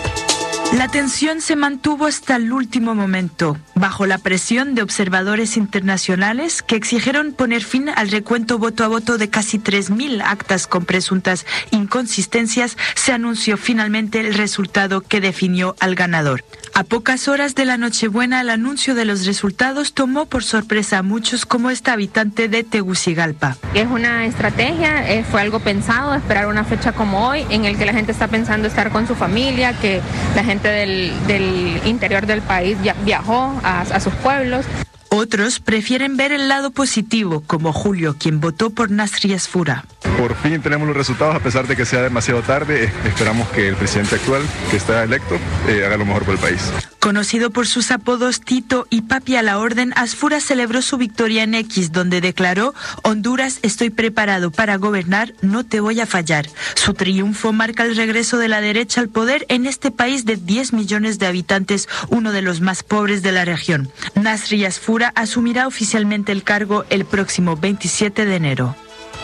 La tensión se mantuvo hasta el último momento, bajo la presión de observadores internacionales que exigieron poner fin al recuento voto a voto de casi tres mil actas con presuntas inconsistencias. Se anunció finalmente el resultado que definió al ganador. A pocas horas de la Nochebuena, el anuncio de los resultados tomó por sorpresa a muchos, como esta habitante de Tegucigalpa. Es una estrategia, eh, fue algo pensado, esperar una fecha como hoy, en el que la gente está pensando estar con su familia, que la gente del, del interior del país ya viajó a, a sus pueblos. Otros prefieren ver el lado positivo, como Julio, quien votó por Nasri Asfura. Por fin tenemos los resultados, a pesar de que sea demasiado tarde. Esperamos que el presidente actual, que está electo, eh, haga lo mejor por el país. Conocido por sus apodos Tito y Papi a la orden, Asfura celebró su victoria en X, donde declaró: Honduras, estoy preparado para gobernar, no te voy a fallar. Su triunfo marca el regreso de la derecha al poder en este país de diez millones de habitantes, uno de los más pobres de la región. Nasri Asfura asumirá oficialmente el cargo el próximo veintisiete de enero.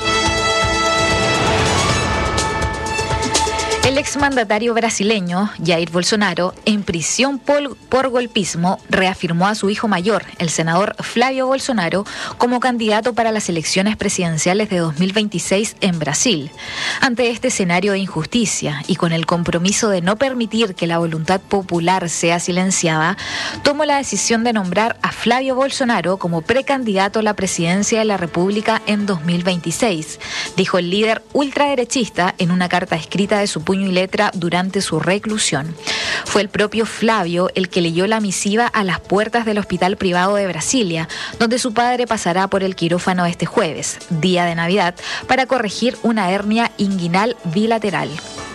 El exmandatario brasileño Jair Bolsonaro, en prisión por, por golpismo, reafirmó a su hijo mayor, el senador Flávio Bolsonaro, como candidato para las elecciones presidenciales de dos mil veintiséis en Brasil. Ante este escenario de injusticia y con el compromiso de no permitir que la voluntad popular sea silenciada, tomó la decisión de nombrar a Flávio Bolsonaro como precandidato a la presidencia de la República en dos mil veintiséis, dijo el líder ultraderechista en una carta escrita de su puño y letra durante su reclusión. Fue el propio Flávio el que leyó la misiva a las puertas del Hospital Privado de Brasilia, donde su padre pasará por el quirófano este jueves, día de Navidad, para corregir una hernia inguinal bilateral.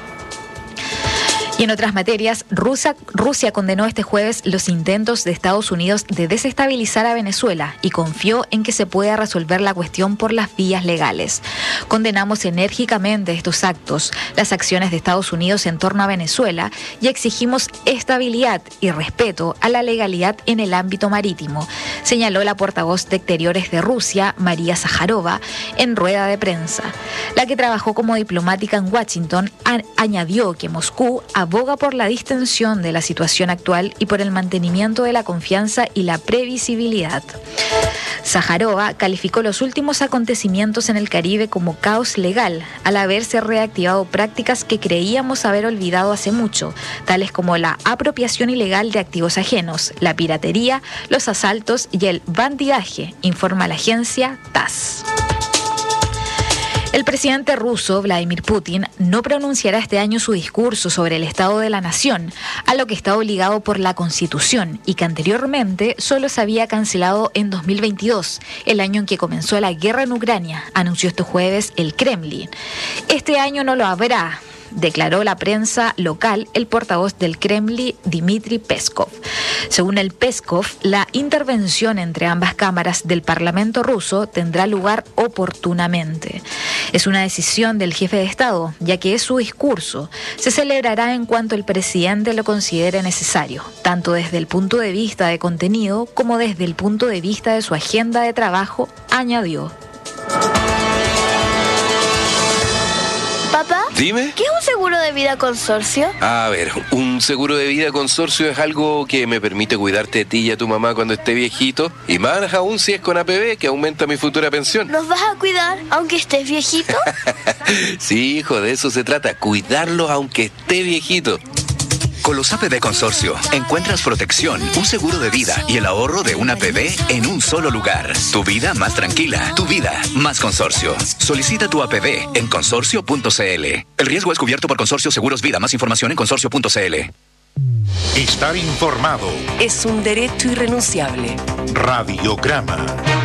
Y en otras materias, Rusia, Rusia condenó este jueves los intentos de Estados Unidos de desestabilizar a Venezuela y confió en que se pueda resolver la cuestión por las vías legales. Condenamos enérgicamente estos actos, las acciones de Estados Unidos en torno a Venezuela, y exigimos estabilidad y respeto a la legalidad en el ámbito marítimo, señaló la portavoz de Exteriores de Rusia, María Zaharova, en rueda de prensa. La que trabajó como diplomática en Washington a- añadió que Moscú aboga por la distensión de la situación actual y por el mantenimiento de la confianza y la previsibilidad. Zaharova calificó los últimos acontecimientos en el Caribe como caos legal, al haberse reactivado prácticas que creíamos haber olvidado hace mucho, tales como la apropiación ilegal de activos ajenos, la piratería, los asaltos y el bandidaje, informa la agencia T A S S. El presidente ruso, Vladimir Putin, no pronunciará este año su discurso sobre el Estado de la Nación, a lo que está obligado por la Constitución y que anteriormente solo se había cancelado en dos mil veintidós, el año en que comenzó la guerra en Ucrania, anunció este jueves el Kremlin. Este año no lo habrá, declaró la prensa local el portavoz del Kremlin, Dmitry Peskov. Según el Peskov, la intervención entre ambas cámaras del Parlamento ruso tendrá lugar oportunamente. Es una decisión del jefe de Estado, ya que es su discurso. Se celebrará en cuanto el presidente lo considere necesario, tanto desde el punto de vista de contenido como desde el punto de vista de su agenda de trabajo, añadió. Papá, Dime. ¿Qué es un seguro de vida consorcio? A ver, un seguro de vida consorcio es algo que me permite cuidarte de ti y a tu mamá cuando esté viejito. Y más aún si es con A P B, que aumenta mi futura pensión. ¿Nos vas a cuidar aunque estés viejito? Sí, hijo, de eso se trata. Cuidarlos aunque esté viejito. Con los A P B Consorcio encuentras protección, un seguro de vida y el ahorro de una A P B en un solo lugar. Tu vida más tranquila, tu vida más consorcio. Solicita tu A P B en consorcio punto c l. El riesgo es cubierto por Consorcio Seguros Vida. Más información en consorcio punto c l. Estar informado es un derecho irrenunciable. Radiograma.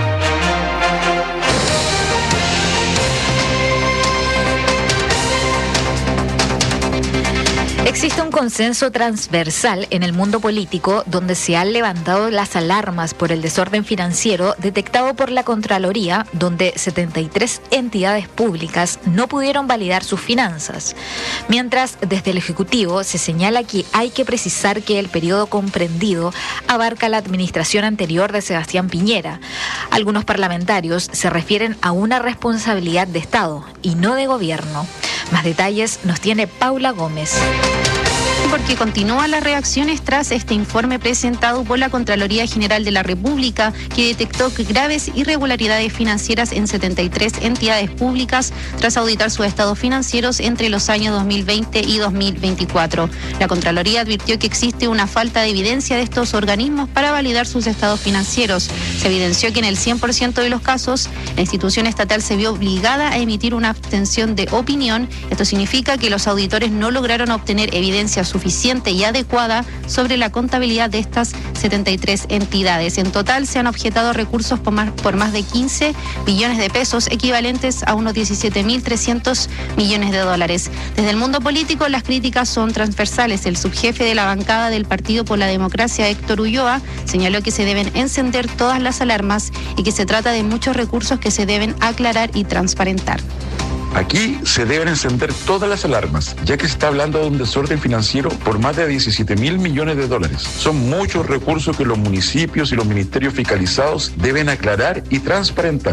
Existe un consenso transversal en el mundo político donde se han levantado las alarmas por el desorden financiero detectado por la Contraloría, donde setenta y tres entidades públicas no pudieron validar sus finanzas. Mientras desde el Ejecutivo se señala que hay que precisar que el periodo comprendido abarca la administración anterior de Sebastián Piñera. Algunos parlamentarios se refieren a una responsabilidad de Estado y no de gobierno. Más detalles nos tiene Paula Gómez. Porque continúan las reacciones tras este informe presentado por la Contraloría General de la República, que detectó graves irregularidades financieras en setenta y tres entidades públicas tras auditar sus estados financieros entre los años dos mil veinte y dos mil veinticuatro. La Contraloría advirtió que existe una falta de evidencia de estos organismos para validar sus estados financieros. Se evidenció que en el cien por ciento de los casos, la institución estatal se vio obligada a emitir una abstención de opinión. Esto significa que los auditores no lograron obtener evidencia suficiente suficiente y adecuada sobre la contabilidad de estas setenta y tres entidades. En total se han objetado recursos por más, por más de quince billones de pesos, equivalentes a unos diecisiete mil trescientos millones de dólares. Desde el mundo político las críticas son transversales. El subjefe de la bancada del Partido por la Democracia, Héctor Ulloa, señaló que se deben encender todas las alarmas y que se trata de muchos recursos que se deben aclarar y transparentar. Aquí se deben encender todas las alarmas, ya que se está hablando de un desorden financiero por más de diecisiete mil millones de dólares. Son muchos recursos que los municipios y los ministerios fiscalizados deben aclarar y transparentar.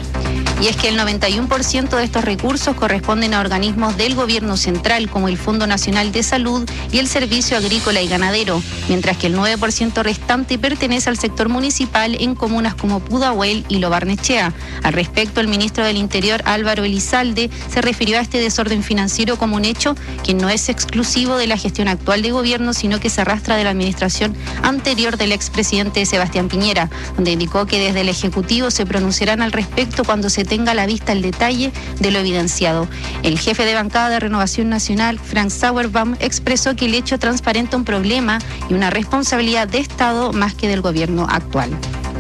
Y es que el noventa y uno por ciento de estos recursos corresponden a organismos del gobierno central, como el Fondo Nacional de Salud y el Servicio Agrícola y Ganadero, mientras que el nueve por ciento restante pertenece al sector municipal en comunas como Pudahuel y Lo Barnechea. Al respecto, el ministro del Interior, Álvaro Elizalde, se refirió a este desorden financiero como un hecho que no es exclusivo de la gestión actual de gobierno, sino que se arrastra de la administración anterior del expresidente Sebastián Piñera, donde indicó que desde el Ejecutivo se pronunciarán al respecto cuando se tenga a la vista el detalle de lo evidenciado. El jefe de bancada de Renovación Nacional, Frank Sauerbaum, expresó que el hecho transparenta un problema y una responsabilidad de Estado más que del gobierno actual.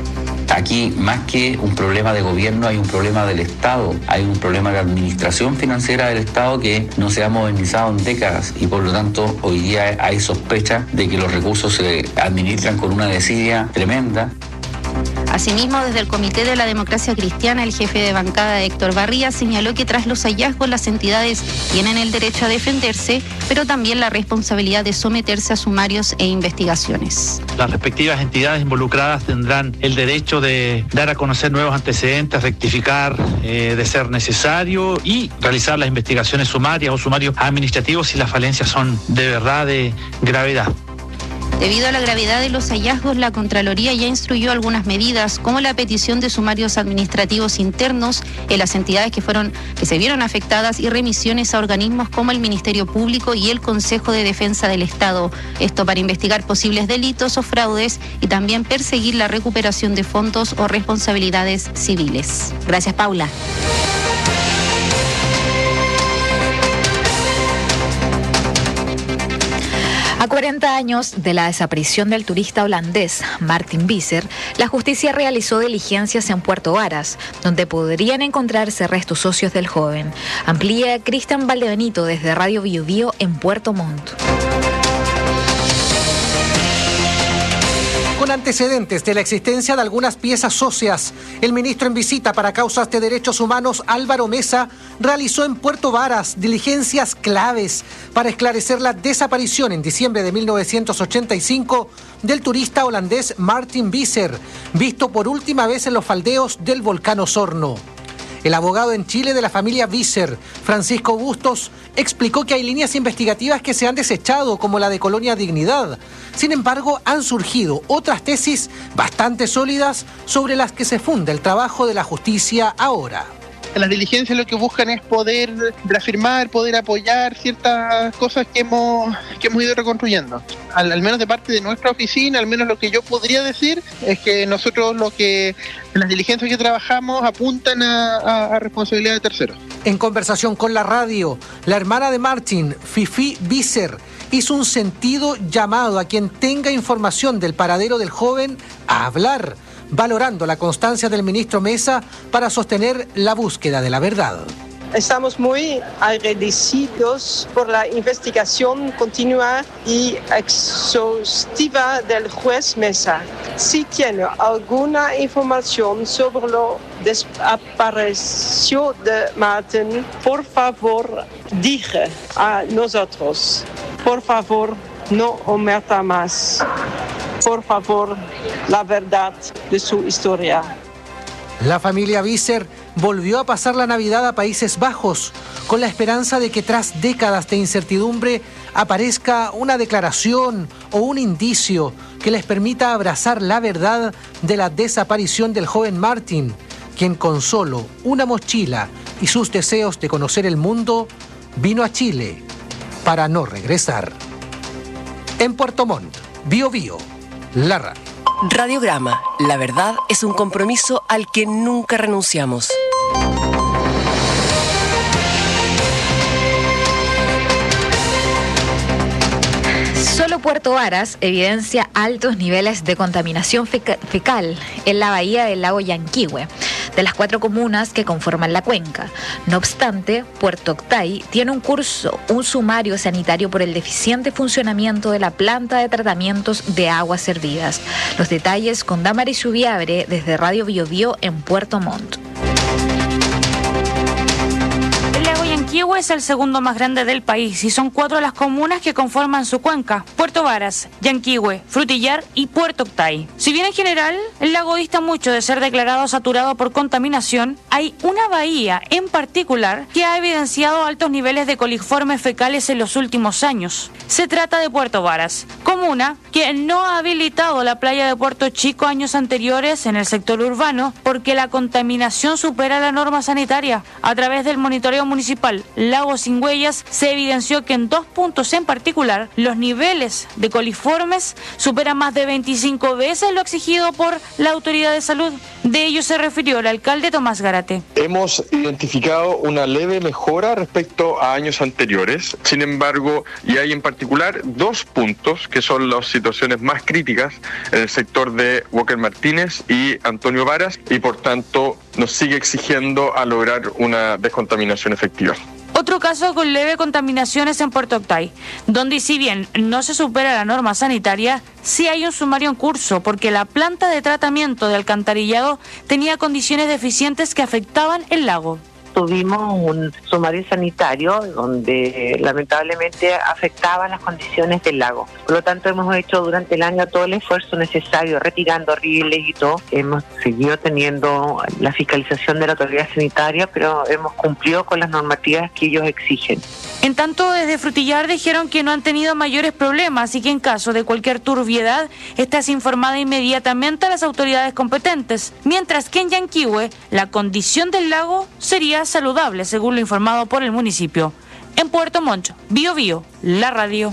Aquí, más que un problema de gobierno, hay un problema del Estado, hay un problema de administración financiera del Estado que no se ha modernizado en décadas y por lo tanto hoy día hay sospecha de que los recursos se administran con una desidia tremenda. Asimismo, desde el Comité de la Democracia Cristiana, el jefe de bancada, Héctor Barría, señaló que tras los hallazgos las entidades tienen el derecho a defenderse, pero también la responsabilidad de someterse a sumarios e investigaciones. Las respectivas entidades involucradas tendrán el derecho de dar a conocer nuevos antecedentes, rectificar eh, de ser necesario y realizar las investigaciones sumarias o sumarios administrativos si las falencias son de verdad de gravedad. Debido a la gravedad de los hallazgos, la Contraloría ya instruyó algunas medidas, como la petición de sumarios administrativos internos en las entidades que fueron, que se vieron afectadas y remisiones a organismos como el Ministerio Público y el Consejo de Defensa del Estado. Esto para investigar posibles delitos o fraudes y también perseguir la recuperación de fondos o responsabilidades civiles. Gracias, Paula. A cuarenta años de la desaparición del turista holandés Martin Visser, la justicia realizó diligencias en Puerto Varas, donde podrían encontrarse restos óseos del joven. Amplía Cristian Valdebenito desde Radio Bio Bio en Puerto Montt. Con antecedentes de la existencia de algunas piezas óseas, el ministro en visita para causas de derechos humanos, Álvaro Mesa, realizó en Puerto Varas diligencias claves para esclarecer la desaparición en diciembre de mil novecientos ochenta y cinco del turista holandés Martin Visser, visto por última vez en los faldeos del volcán Osorno. El abogado en Chile de la familia Visser, Francisco Bustos, explicó que hay líneas investigativas que se han desechado, como la de Colonia Dignidad. Sin embargo, han surgido otras tesis bastante sólidas sobre las que se funda el trabajo de la justicia ahora. Las diligencias lo que buscan es poder reafirmar, poder apoyar ciertas cosas que hemos, que hemos ido reconstruyendo. Al, al menos de parte de nuestra oficina, al menos lo que yo podría decir es que nosotros lo que las diligencias que trabajamos apuntan a, a, a responsabilidad de terceros. En conversación con la radio, la hermana de Martin, Fifi Visser, hizo un sentido llamado a quien tenga información del paradero del joven a hablar, valorando la constancia del ministro Mesa para sostener la búsqueda de la verdad. Estamos muy agradecidos por la investigación continua y exhaustiva del juez Mesa. Si tiene alguna información sobre lo desaparecido de Martin, por favor, diga a nosotros. Por favor, no omita más. Por favor, la verdad de su historia. La familia Visser volvió a pasar la Navidad a Países Bajos con la esperanza de que tras décadas de incertidumbre aparezca una declaración o un indicio que les permita abrazar la verdad de la desaparición del joven Martin, quien con solo una mochila y sus deseos de conocer el mundo vino a Chile para no regresar. En Puerto Montt, Bío Bío, la radio. Radiograma. La verdad es un compromiso al que nunca renunciamos. Solo Puerto Varas evidencia altos niveles de contaminación feca- fecal en la bahía del lago Yanquihue, de las cuatro comunas que conforman la cuenca. No obstante, Puerto Octay tiene un curso, un sumario sanitario por el deficiente funcionamiento de la planta de tratamientos de aguas servidas. Los detalles con Damaris Ubiabre desde Radio Bío Bío en Puerto Montt. Yanquihue es el segundo más grande del país y son cuatro las comunas que conforman su cuenca: Puerto Varas, Yanquihue, Frutillar y Puerto Octay. Si bien en general el lago dista mucho de ser declarado saturado por contaminación, hay una bahía en particular que ha evidenciado altos niveles de coliformes fecales en los últimos años. Se trata de Puerto Varas, comuna que no ha habilitado la playa de Puerto Chico años anteriores en el sector urbano porque la contaminación supera la norma sanitaria. A través del monitoreo municipal Lagos Sin Huellas se evidenció que en dos puntos en particular los niveles de coliformes superan más de veinticinco veces lo exigido por la autoridad de salud. De ello se refirió el alcalde Tomás Garate. Hemos identificado una leve mejora respecto a años anteriores. Sin embargo, y hay en particular dos puntos que son las situaciones más críticas en el sector de Walker Martínez y Antonio Varas, y por tanto nos sigue exigiendo a lograr una descontaminación efectiva. Otro caso con leve contaminación es en Puerto Octay, donde si bien no se supera la norma sanitaria, sí hay un sumario en curso porque la planta de tratamiento de alcantarillado tenía condiciones deficientes que afectaban el lago. Tuvimos un sumario sanitario donde lamentablemente afectaban las condiciones del lago. Por lo tanto, hemos hecho durante el año todo el esfuerzo necesario, retirando rieles y todo. Hemos seguido teniendo la fiscalización de la autoridad sanitaria, pero hemos cumplido con las normativas que ellos exigen. En tanto, desde Frutillar dijeron que no han tenido mayores problemas y que en caso de cualquier turbiedad, esta es informada inmediatamente a las autoridades competentes. Mientras que en Yanquihue, la condición del lago sería saludable, según lo informado por el municipio. En Puerto Montt, Bío Bío, la radio.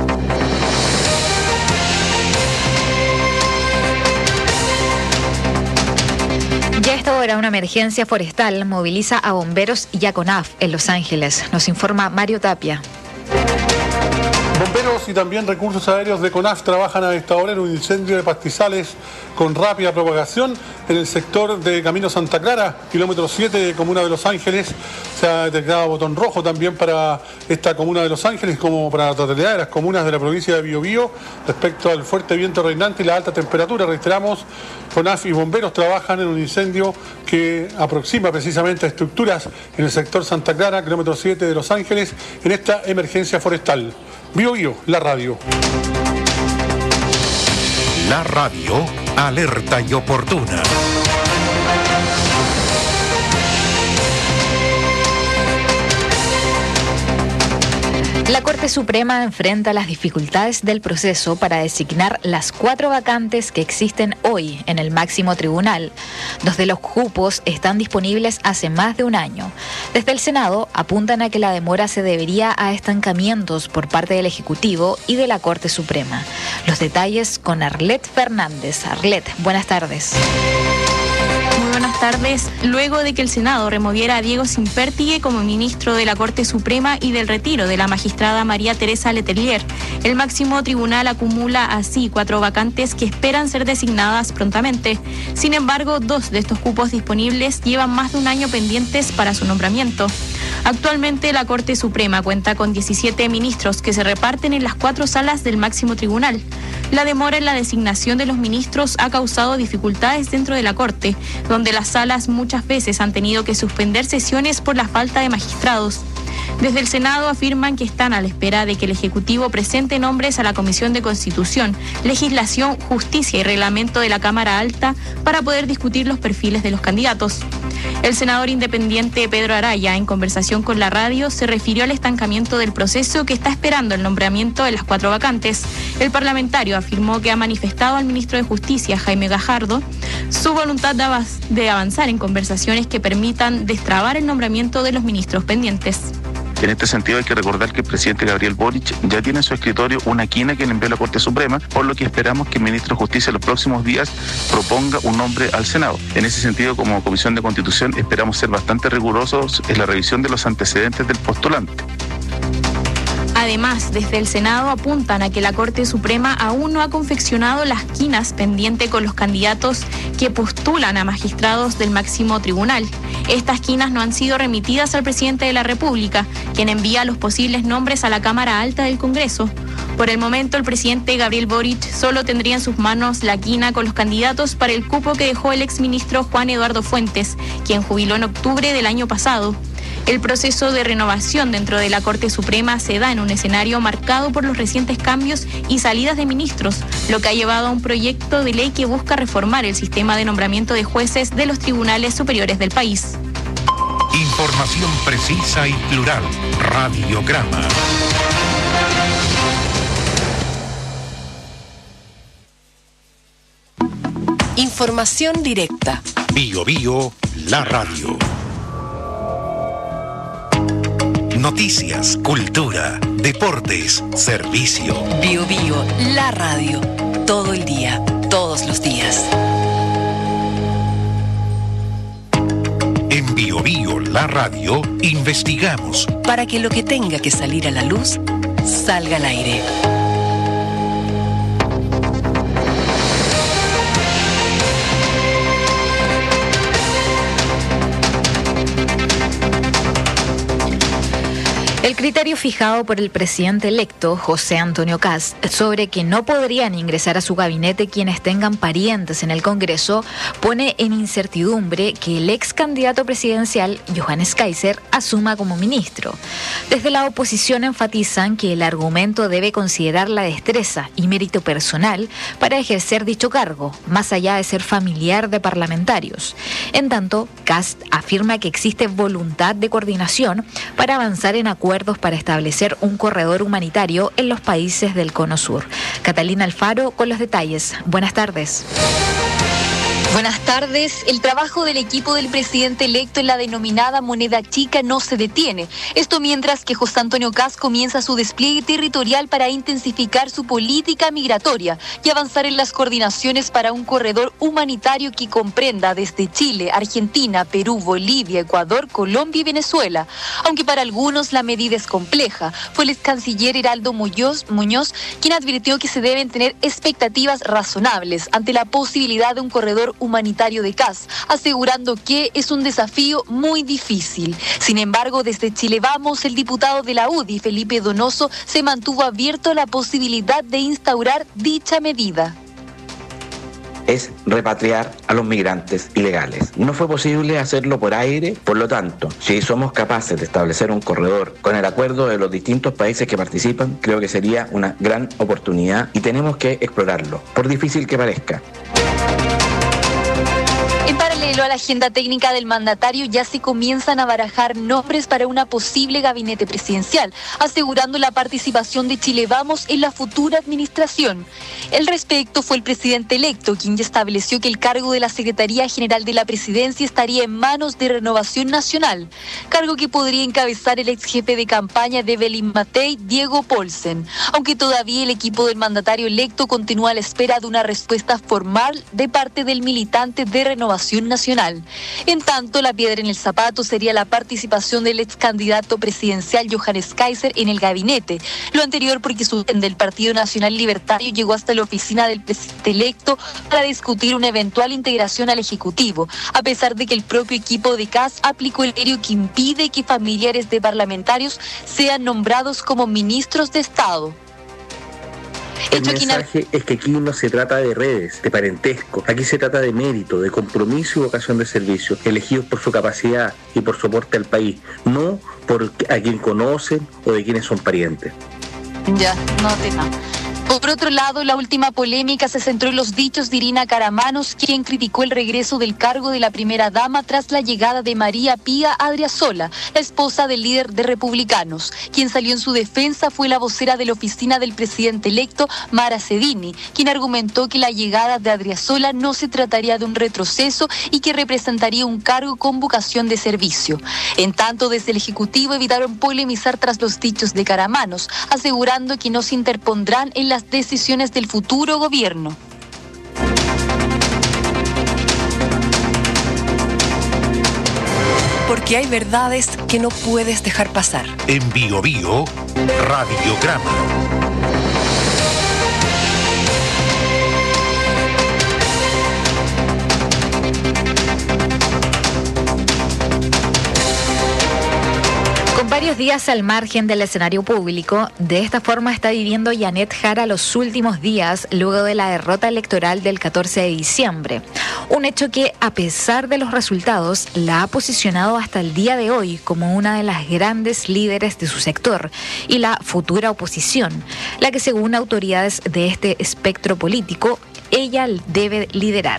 Ya a esta hora una emergencia forestal moviliza a bomberos y a CONAF en Los Ángeles. Nos informa Mario Tapia. Bomberos y también recursos aéreos de CONAF trabajan a esta hora en un incendio de pastizales con rápida propagación en el sector de Camino Santa Clara, kilómetro siete de Comuna de Los Ángeles. Se ha detectado botón rojo también para esta Comuna de Los Ángeles, como para la totalidad de las comunas de la provincia de Bío Bío, respecto al fuerte viento reinante y la alta temperatura. Reiteramos, CONAF y bomberos trabajan en un incendio que aproxima precisamente a estructuras en el sector Santa Clara, kilómetro siete de Los Ángeles, en esta emergencia forestal. Bío Bío, la radio. La radio, alerta y oportuna. La Corte Suprema enfrenta las dificultades del proceso para designar las cuatro vacantes que existen hoy en el máximo tribunal. Dos de los cupos están disponibles hace más de un año. Desde el Senado apuntan a que la demora se debería a estancamientos por parte del Ejecutivo y de la Corte Suprema. Los detalles con Arlet Fernández. Arlet, buenas tardes. Buenas tardes. Luego de que el Senado removiera a Diego Simpertigue como ministro de la Corte Suprema y del retiro de la magistrada María Teresa Letelier, el máximo tribunal acumula así cuatro vacantes que esperan ser designadas prontamente. Sin embargo, dos de estos cupos disponibles llevan más de un año pendientes para su nombramiento. Actualmente la Corte Suprema cuenta con diecisiete ministros que se reparten en las cuatro salas del máximo tribunal. La demora en la designación de los ministros ha causado dificultades dentro de la Corte, donde las salas muchas veces han tenido que suspender sesiones por la falta de magistrados. Desde el Senado afirman que están a la espera de que el Ejecutivo presente nombres a la Comisión de Constitución, Legislación, Justicia y Reglamento de la Cámara Alta para poder discutir los perfiles de los candidatos. El senador independiente Pedro Araya, en conversación con la radio, se refirió al estancamiento del proceso que está esperando el nombramiento de las cuatro vacantes. El parlamentario afirmó que ha manifestado al ministro de Justicia, Jaime Gajardo, su voluntad de avanzar en conversaciones que permitan destrabar el nombramiento de los ministros pendientes. En este sentido hay que recordar que el presidente Gabriel Boric ya tiene en su escritorio una quina que le envió a la Corte Suprema, por lo que esperamos que el ministro de Justicia en los próximos días proponga un nombre al Senado. En ese sentido, como Comisión de Constitución, esperamos ser bastante rigurosos en la revisión de los antecedentes del postulante. Además, desde el Senado apuntan a que la Corte Suprema aún no ha confeccionado las quinas pendientes con los candidatos que postulan a magistrados del máximo tribunal. Estas quinas no han sido remitidas al presidente de la República, quien envía los posibles nombres a la Cámara Alta del Congreso. Por el momento, el presidente Gabriel Boric solo tendría en sus manos la quina con los candidatos para el cupo que dejó el exministro Juan Eduardo Fuentes, quien jubiló en octubre del año pasado. El proceso de renovación dentro de la Corte Suprema se da en un escenario marcado por los recientes cambios y salidas de ministros, lo que ha llevado a un proyecto de ley que busca reformar el sistema de nombramiento de jueces de los tribunales superiores del país. Información precisa y plural. Radiograma. Información directa. Bio Bio, la radio. Noticias, cultura, deportes, servicio. Bio Bio, la radio. Todo el día, todos los días. En Bio Bio, la radio, investigamos para que lo que tenga que salir a la luz salga al aire. El criterio fijado por el presidente electo, José Antonio Kast, sobre que no podrían ingresar a su gabinete quienes tengan parientes en el Congreso, pone en incertidumbre que el ex candidato presidencial, Johannes Kaiser, asuma como ministro. Desde la oposición enfatizan que el argumento debe considerar la destreza y mérito personal para ejercer dicho cargo, más allá de ser familiar de parlamentarios. En tanto, Kast afirma que existe voluntad de coordinación para avanzar en acuerdos para establecer un corredor humanitario en los países del Cono Sur. Catalina Alfaro con los detalles. Buenas tardes. Buenas tardes. El trabajo del equipo del presidente electo en la denominada moneda chica no se detiene. Esto mientras que José Antonio Kast comienza su despliegue territorial para intensificar su política migratoria y avanzar en las coordinaciones para un corredor humanitario que comprenda desde Chile, Argentina, Perú, Bolivia, Ecuador, Colombia y Venezuela. Aunque para algunos la medida es compleja, fue el ex canciller Heraldo Muñoz, Muñoz quien advirtió que se deben tener expectativas razonables ante la posibilidad de un corredor humanitario de Kast, asegurando que es un desafío muy difícil. Sin embargo, desde Chile Vamos, el diputado de la U D I, Felipe Donoso, se mantuvo abierto a la posibilidad de instaurar dicha medida. Es repatriar a los migrantes ilegales. No fue posible hacerlo por aire, por lo tanto, si somos capaces de establecer un corredor con el acuerdo de los distintos países que participan, creo que sería una gran oportunidad y tenemos que explorarlo, por difícil que parezca. En paralelo, Paralelo a la agenda técnica del mandatario, ya se comienzan a barajar nombres para una posible gabinete presidencial, asegurando la participación de Chile Vamos en la futura administración. El respecto fue el presidente electo, quien ya estableció que el cargo de la Secretaría General de la Presidencia estaría en manos de Renovación Nacional, cargo que podría encabezar el ex jefe de campaña de Belín Matei, Diego Paulsen, aunque todavía el equipo del mandatario electo continúa a la espera de una respuesta formal de parte del militante de Renovación Nacional. En tanto, la piedra en el zapato sería la participación del ex candidato presidencial Johannes Kaiser en el gabinete. Lo anterior porque su del Partido Nacional Libertario llegó hasta la oficina del presidente electo para discutir una eventual integración al Ejecutivo, a pesar de que el propio equipo de C A S aplicó el criterio que impide que familiares de parlamentarios sean nombrados como ministros de Estado. El mensaje es que aquí no se trata de redes, de parentesco, aquí se trata de mérito, de compromiso y vocación de servicio, elegidos por su capacidad y por su aporte al país, no por a quien conocen o de quienes son parientes. Ya, no te no. Por otro lado, la última polémica se centró en los dichos de Irina Karamanos, quien criticó el regreso del cargo de la primera dama tras la llegada de María Pía Adriasola, la esposa del líder de Republicanos. Quien salió en su defensa fue la vocera de la oficina del presidente electo, Mara Cedini, quien argumentó que la llegada de Adriasola no se trataría de un retroceso y que representaría un cargo con vocación de servicio. En tanto, desde el Ejecutivo evitaron polemizar tras los dichos de Karamanos, asegurando que no se interpondrán en las decisiones del futuro gobierno. Porque hay verdades que no puedes dejar pasar. En Bio Bio, Radiograma. Varios días al margen del escenario público, de esta forma está viviendo Janet Jara los últimos días luego de la derrota electoral del catorce de diciembre. Un hecho que, a pesar de los resultados, la ha posicionado hasta el día de hoy como una de las grandes líderes de su sector y la futura oposición, la que según autoridades de este espectro político, ella debe liderar.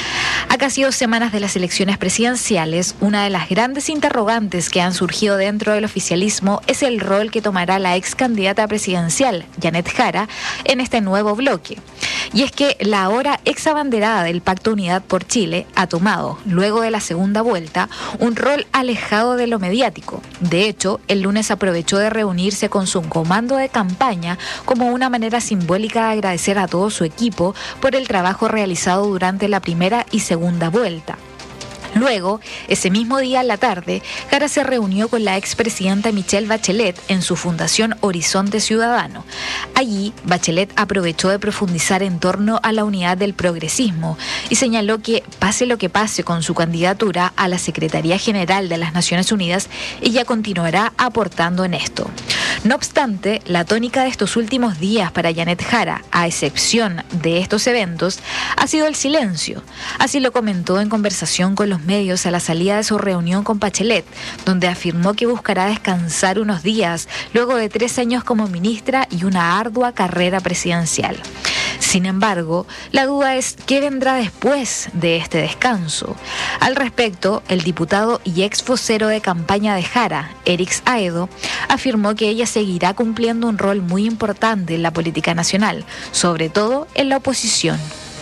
A casi dos semanas de las elecciones presidenciales, una de las grandes interrogantes que han surgido dentro del oficialismo es el rol que tomará la ex candidata presidencial, Janet Jara, en este nuevo bloque. Y es que la ahora ex abanderada del Pacto Unidad por Chile ha tomado, luego de la segunda vuelta, un rol alejado de lo mediático. De hecho, el lunes aprovechó de reunirse con su comando de campaña como una manera simbólica de agradecer a todo su equipo por el trabajo realizado durante la primera y segunda vuelta. Luego, ese mismo día en la tarde, Jara se reunió con la expresidenta Michelle Bachelet en su fundación Horizonte Ciudadano. Allí, Bachelet aprovechó de profundizar en torno a la unidad del progresismo y señaló que, pase lo que pase con su candidatura a la Secretaría General de las Naciones Unidas, ella continuará aportando en esto. No obstante, la tónica de estos últimos días para Janet Jara, a excepción de estos eventos, ha sido el silencio. Así lo comentó en conversación con los medios a la salida de su reunión con Bachelet, donde afirmó que buscará descansar unos días luego de tres años como ministra y una ardua carrera presidencial. Sin embargo, la duda es qué vendrá después de este descanso. Al respecto, el diputado y ex vocero de campaña de Jara, Erix Aedo, afirmó que ella seguirá cumpliendo un rol muy importante en la política nacional, sobre todo en la oposición.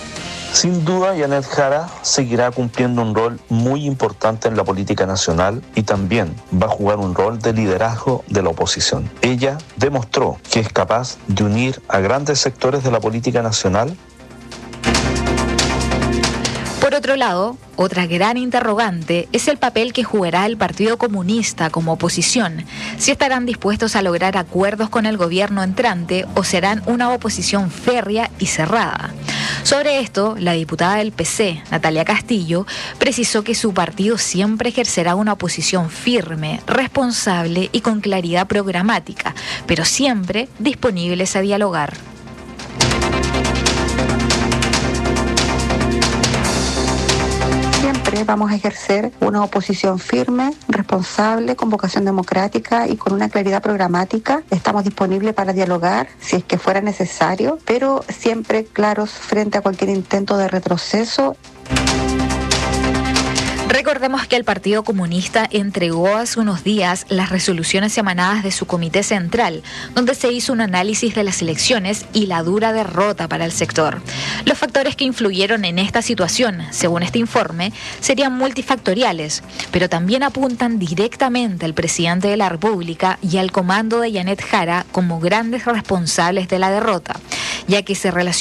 Sin duda, Janet Jara seguirá cumpliendo un rol muy importante en la política nacional y también va a jugar un rol de liderazgo de la oposición. Ella demostró que es capaz de unir a grandes sectores de la política nacional. Por otro lado, otra gran interrogante es el papel que jugará el Partido Comunista como oposición, si estarán dispuestos a lograr acuerdos con el gobierno entrante o serán una oposición férrea y cerrada. Sobre esto, la diputada del P C, Natalia Castillo, precisó que su partido siempre ejercerá una oposición firme, responsable y con claridad programática, pero siempre disponibles a dialogar. Siempre vamos a ejercer una oposición firme, responsable, con vocación democrática y con una claridad programática. Estamos disponibles para dialogar si es que fuera necesario, pero siempre claros frente a cualquier intento de retroceso. Recordemos que el Partido Comunista entregó hace unos días las resoluciones emanadas de su Comité Central, donde se hizo un análisis de las elecciones y la dura derrota para el sector. Los factores que influyeron en esta situación, según este informe, serían multifactoriales, pero también apuntan directamente al presidente de la República y al comando de Janet Jara como grandes responsables de la derrota, ya que se relaciona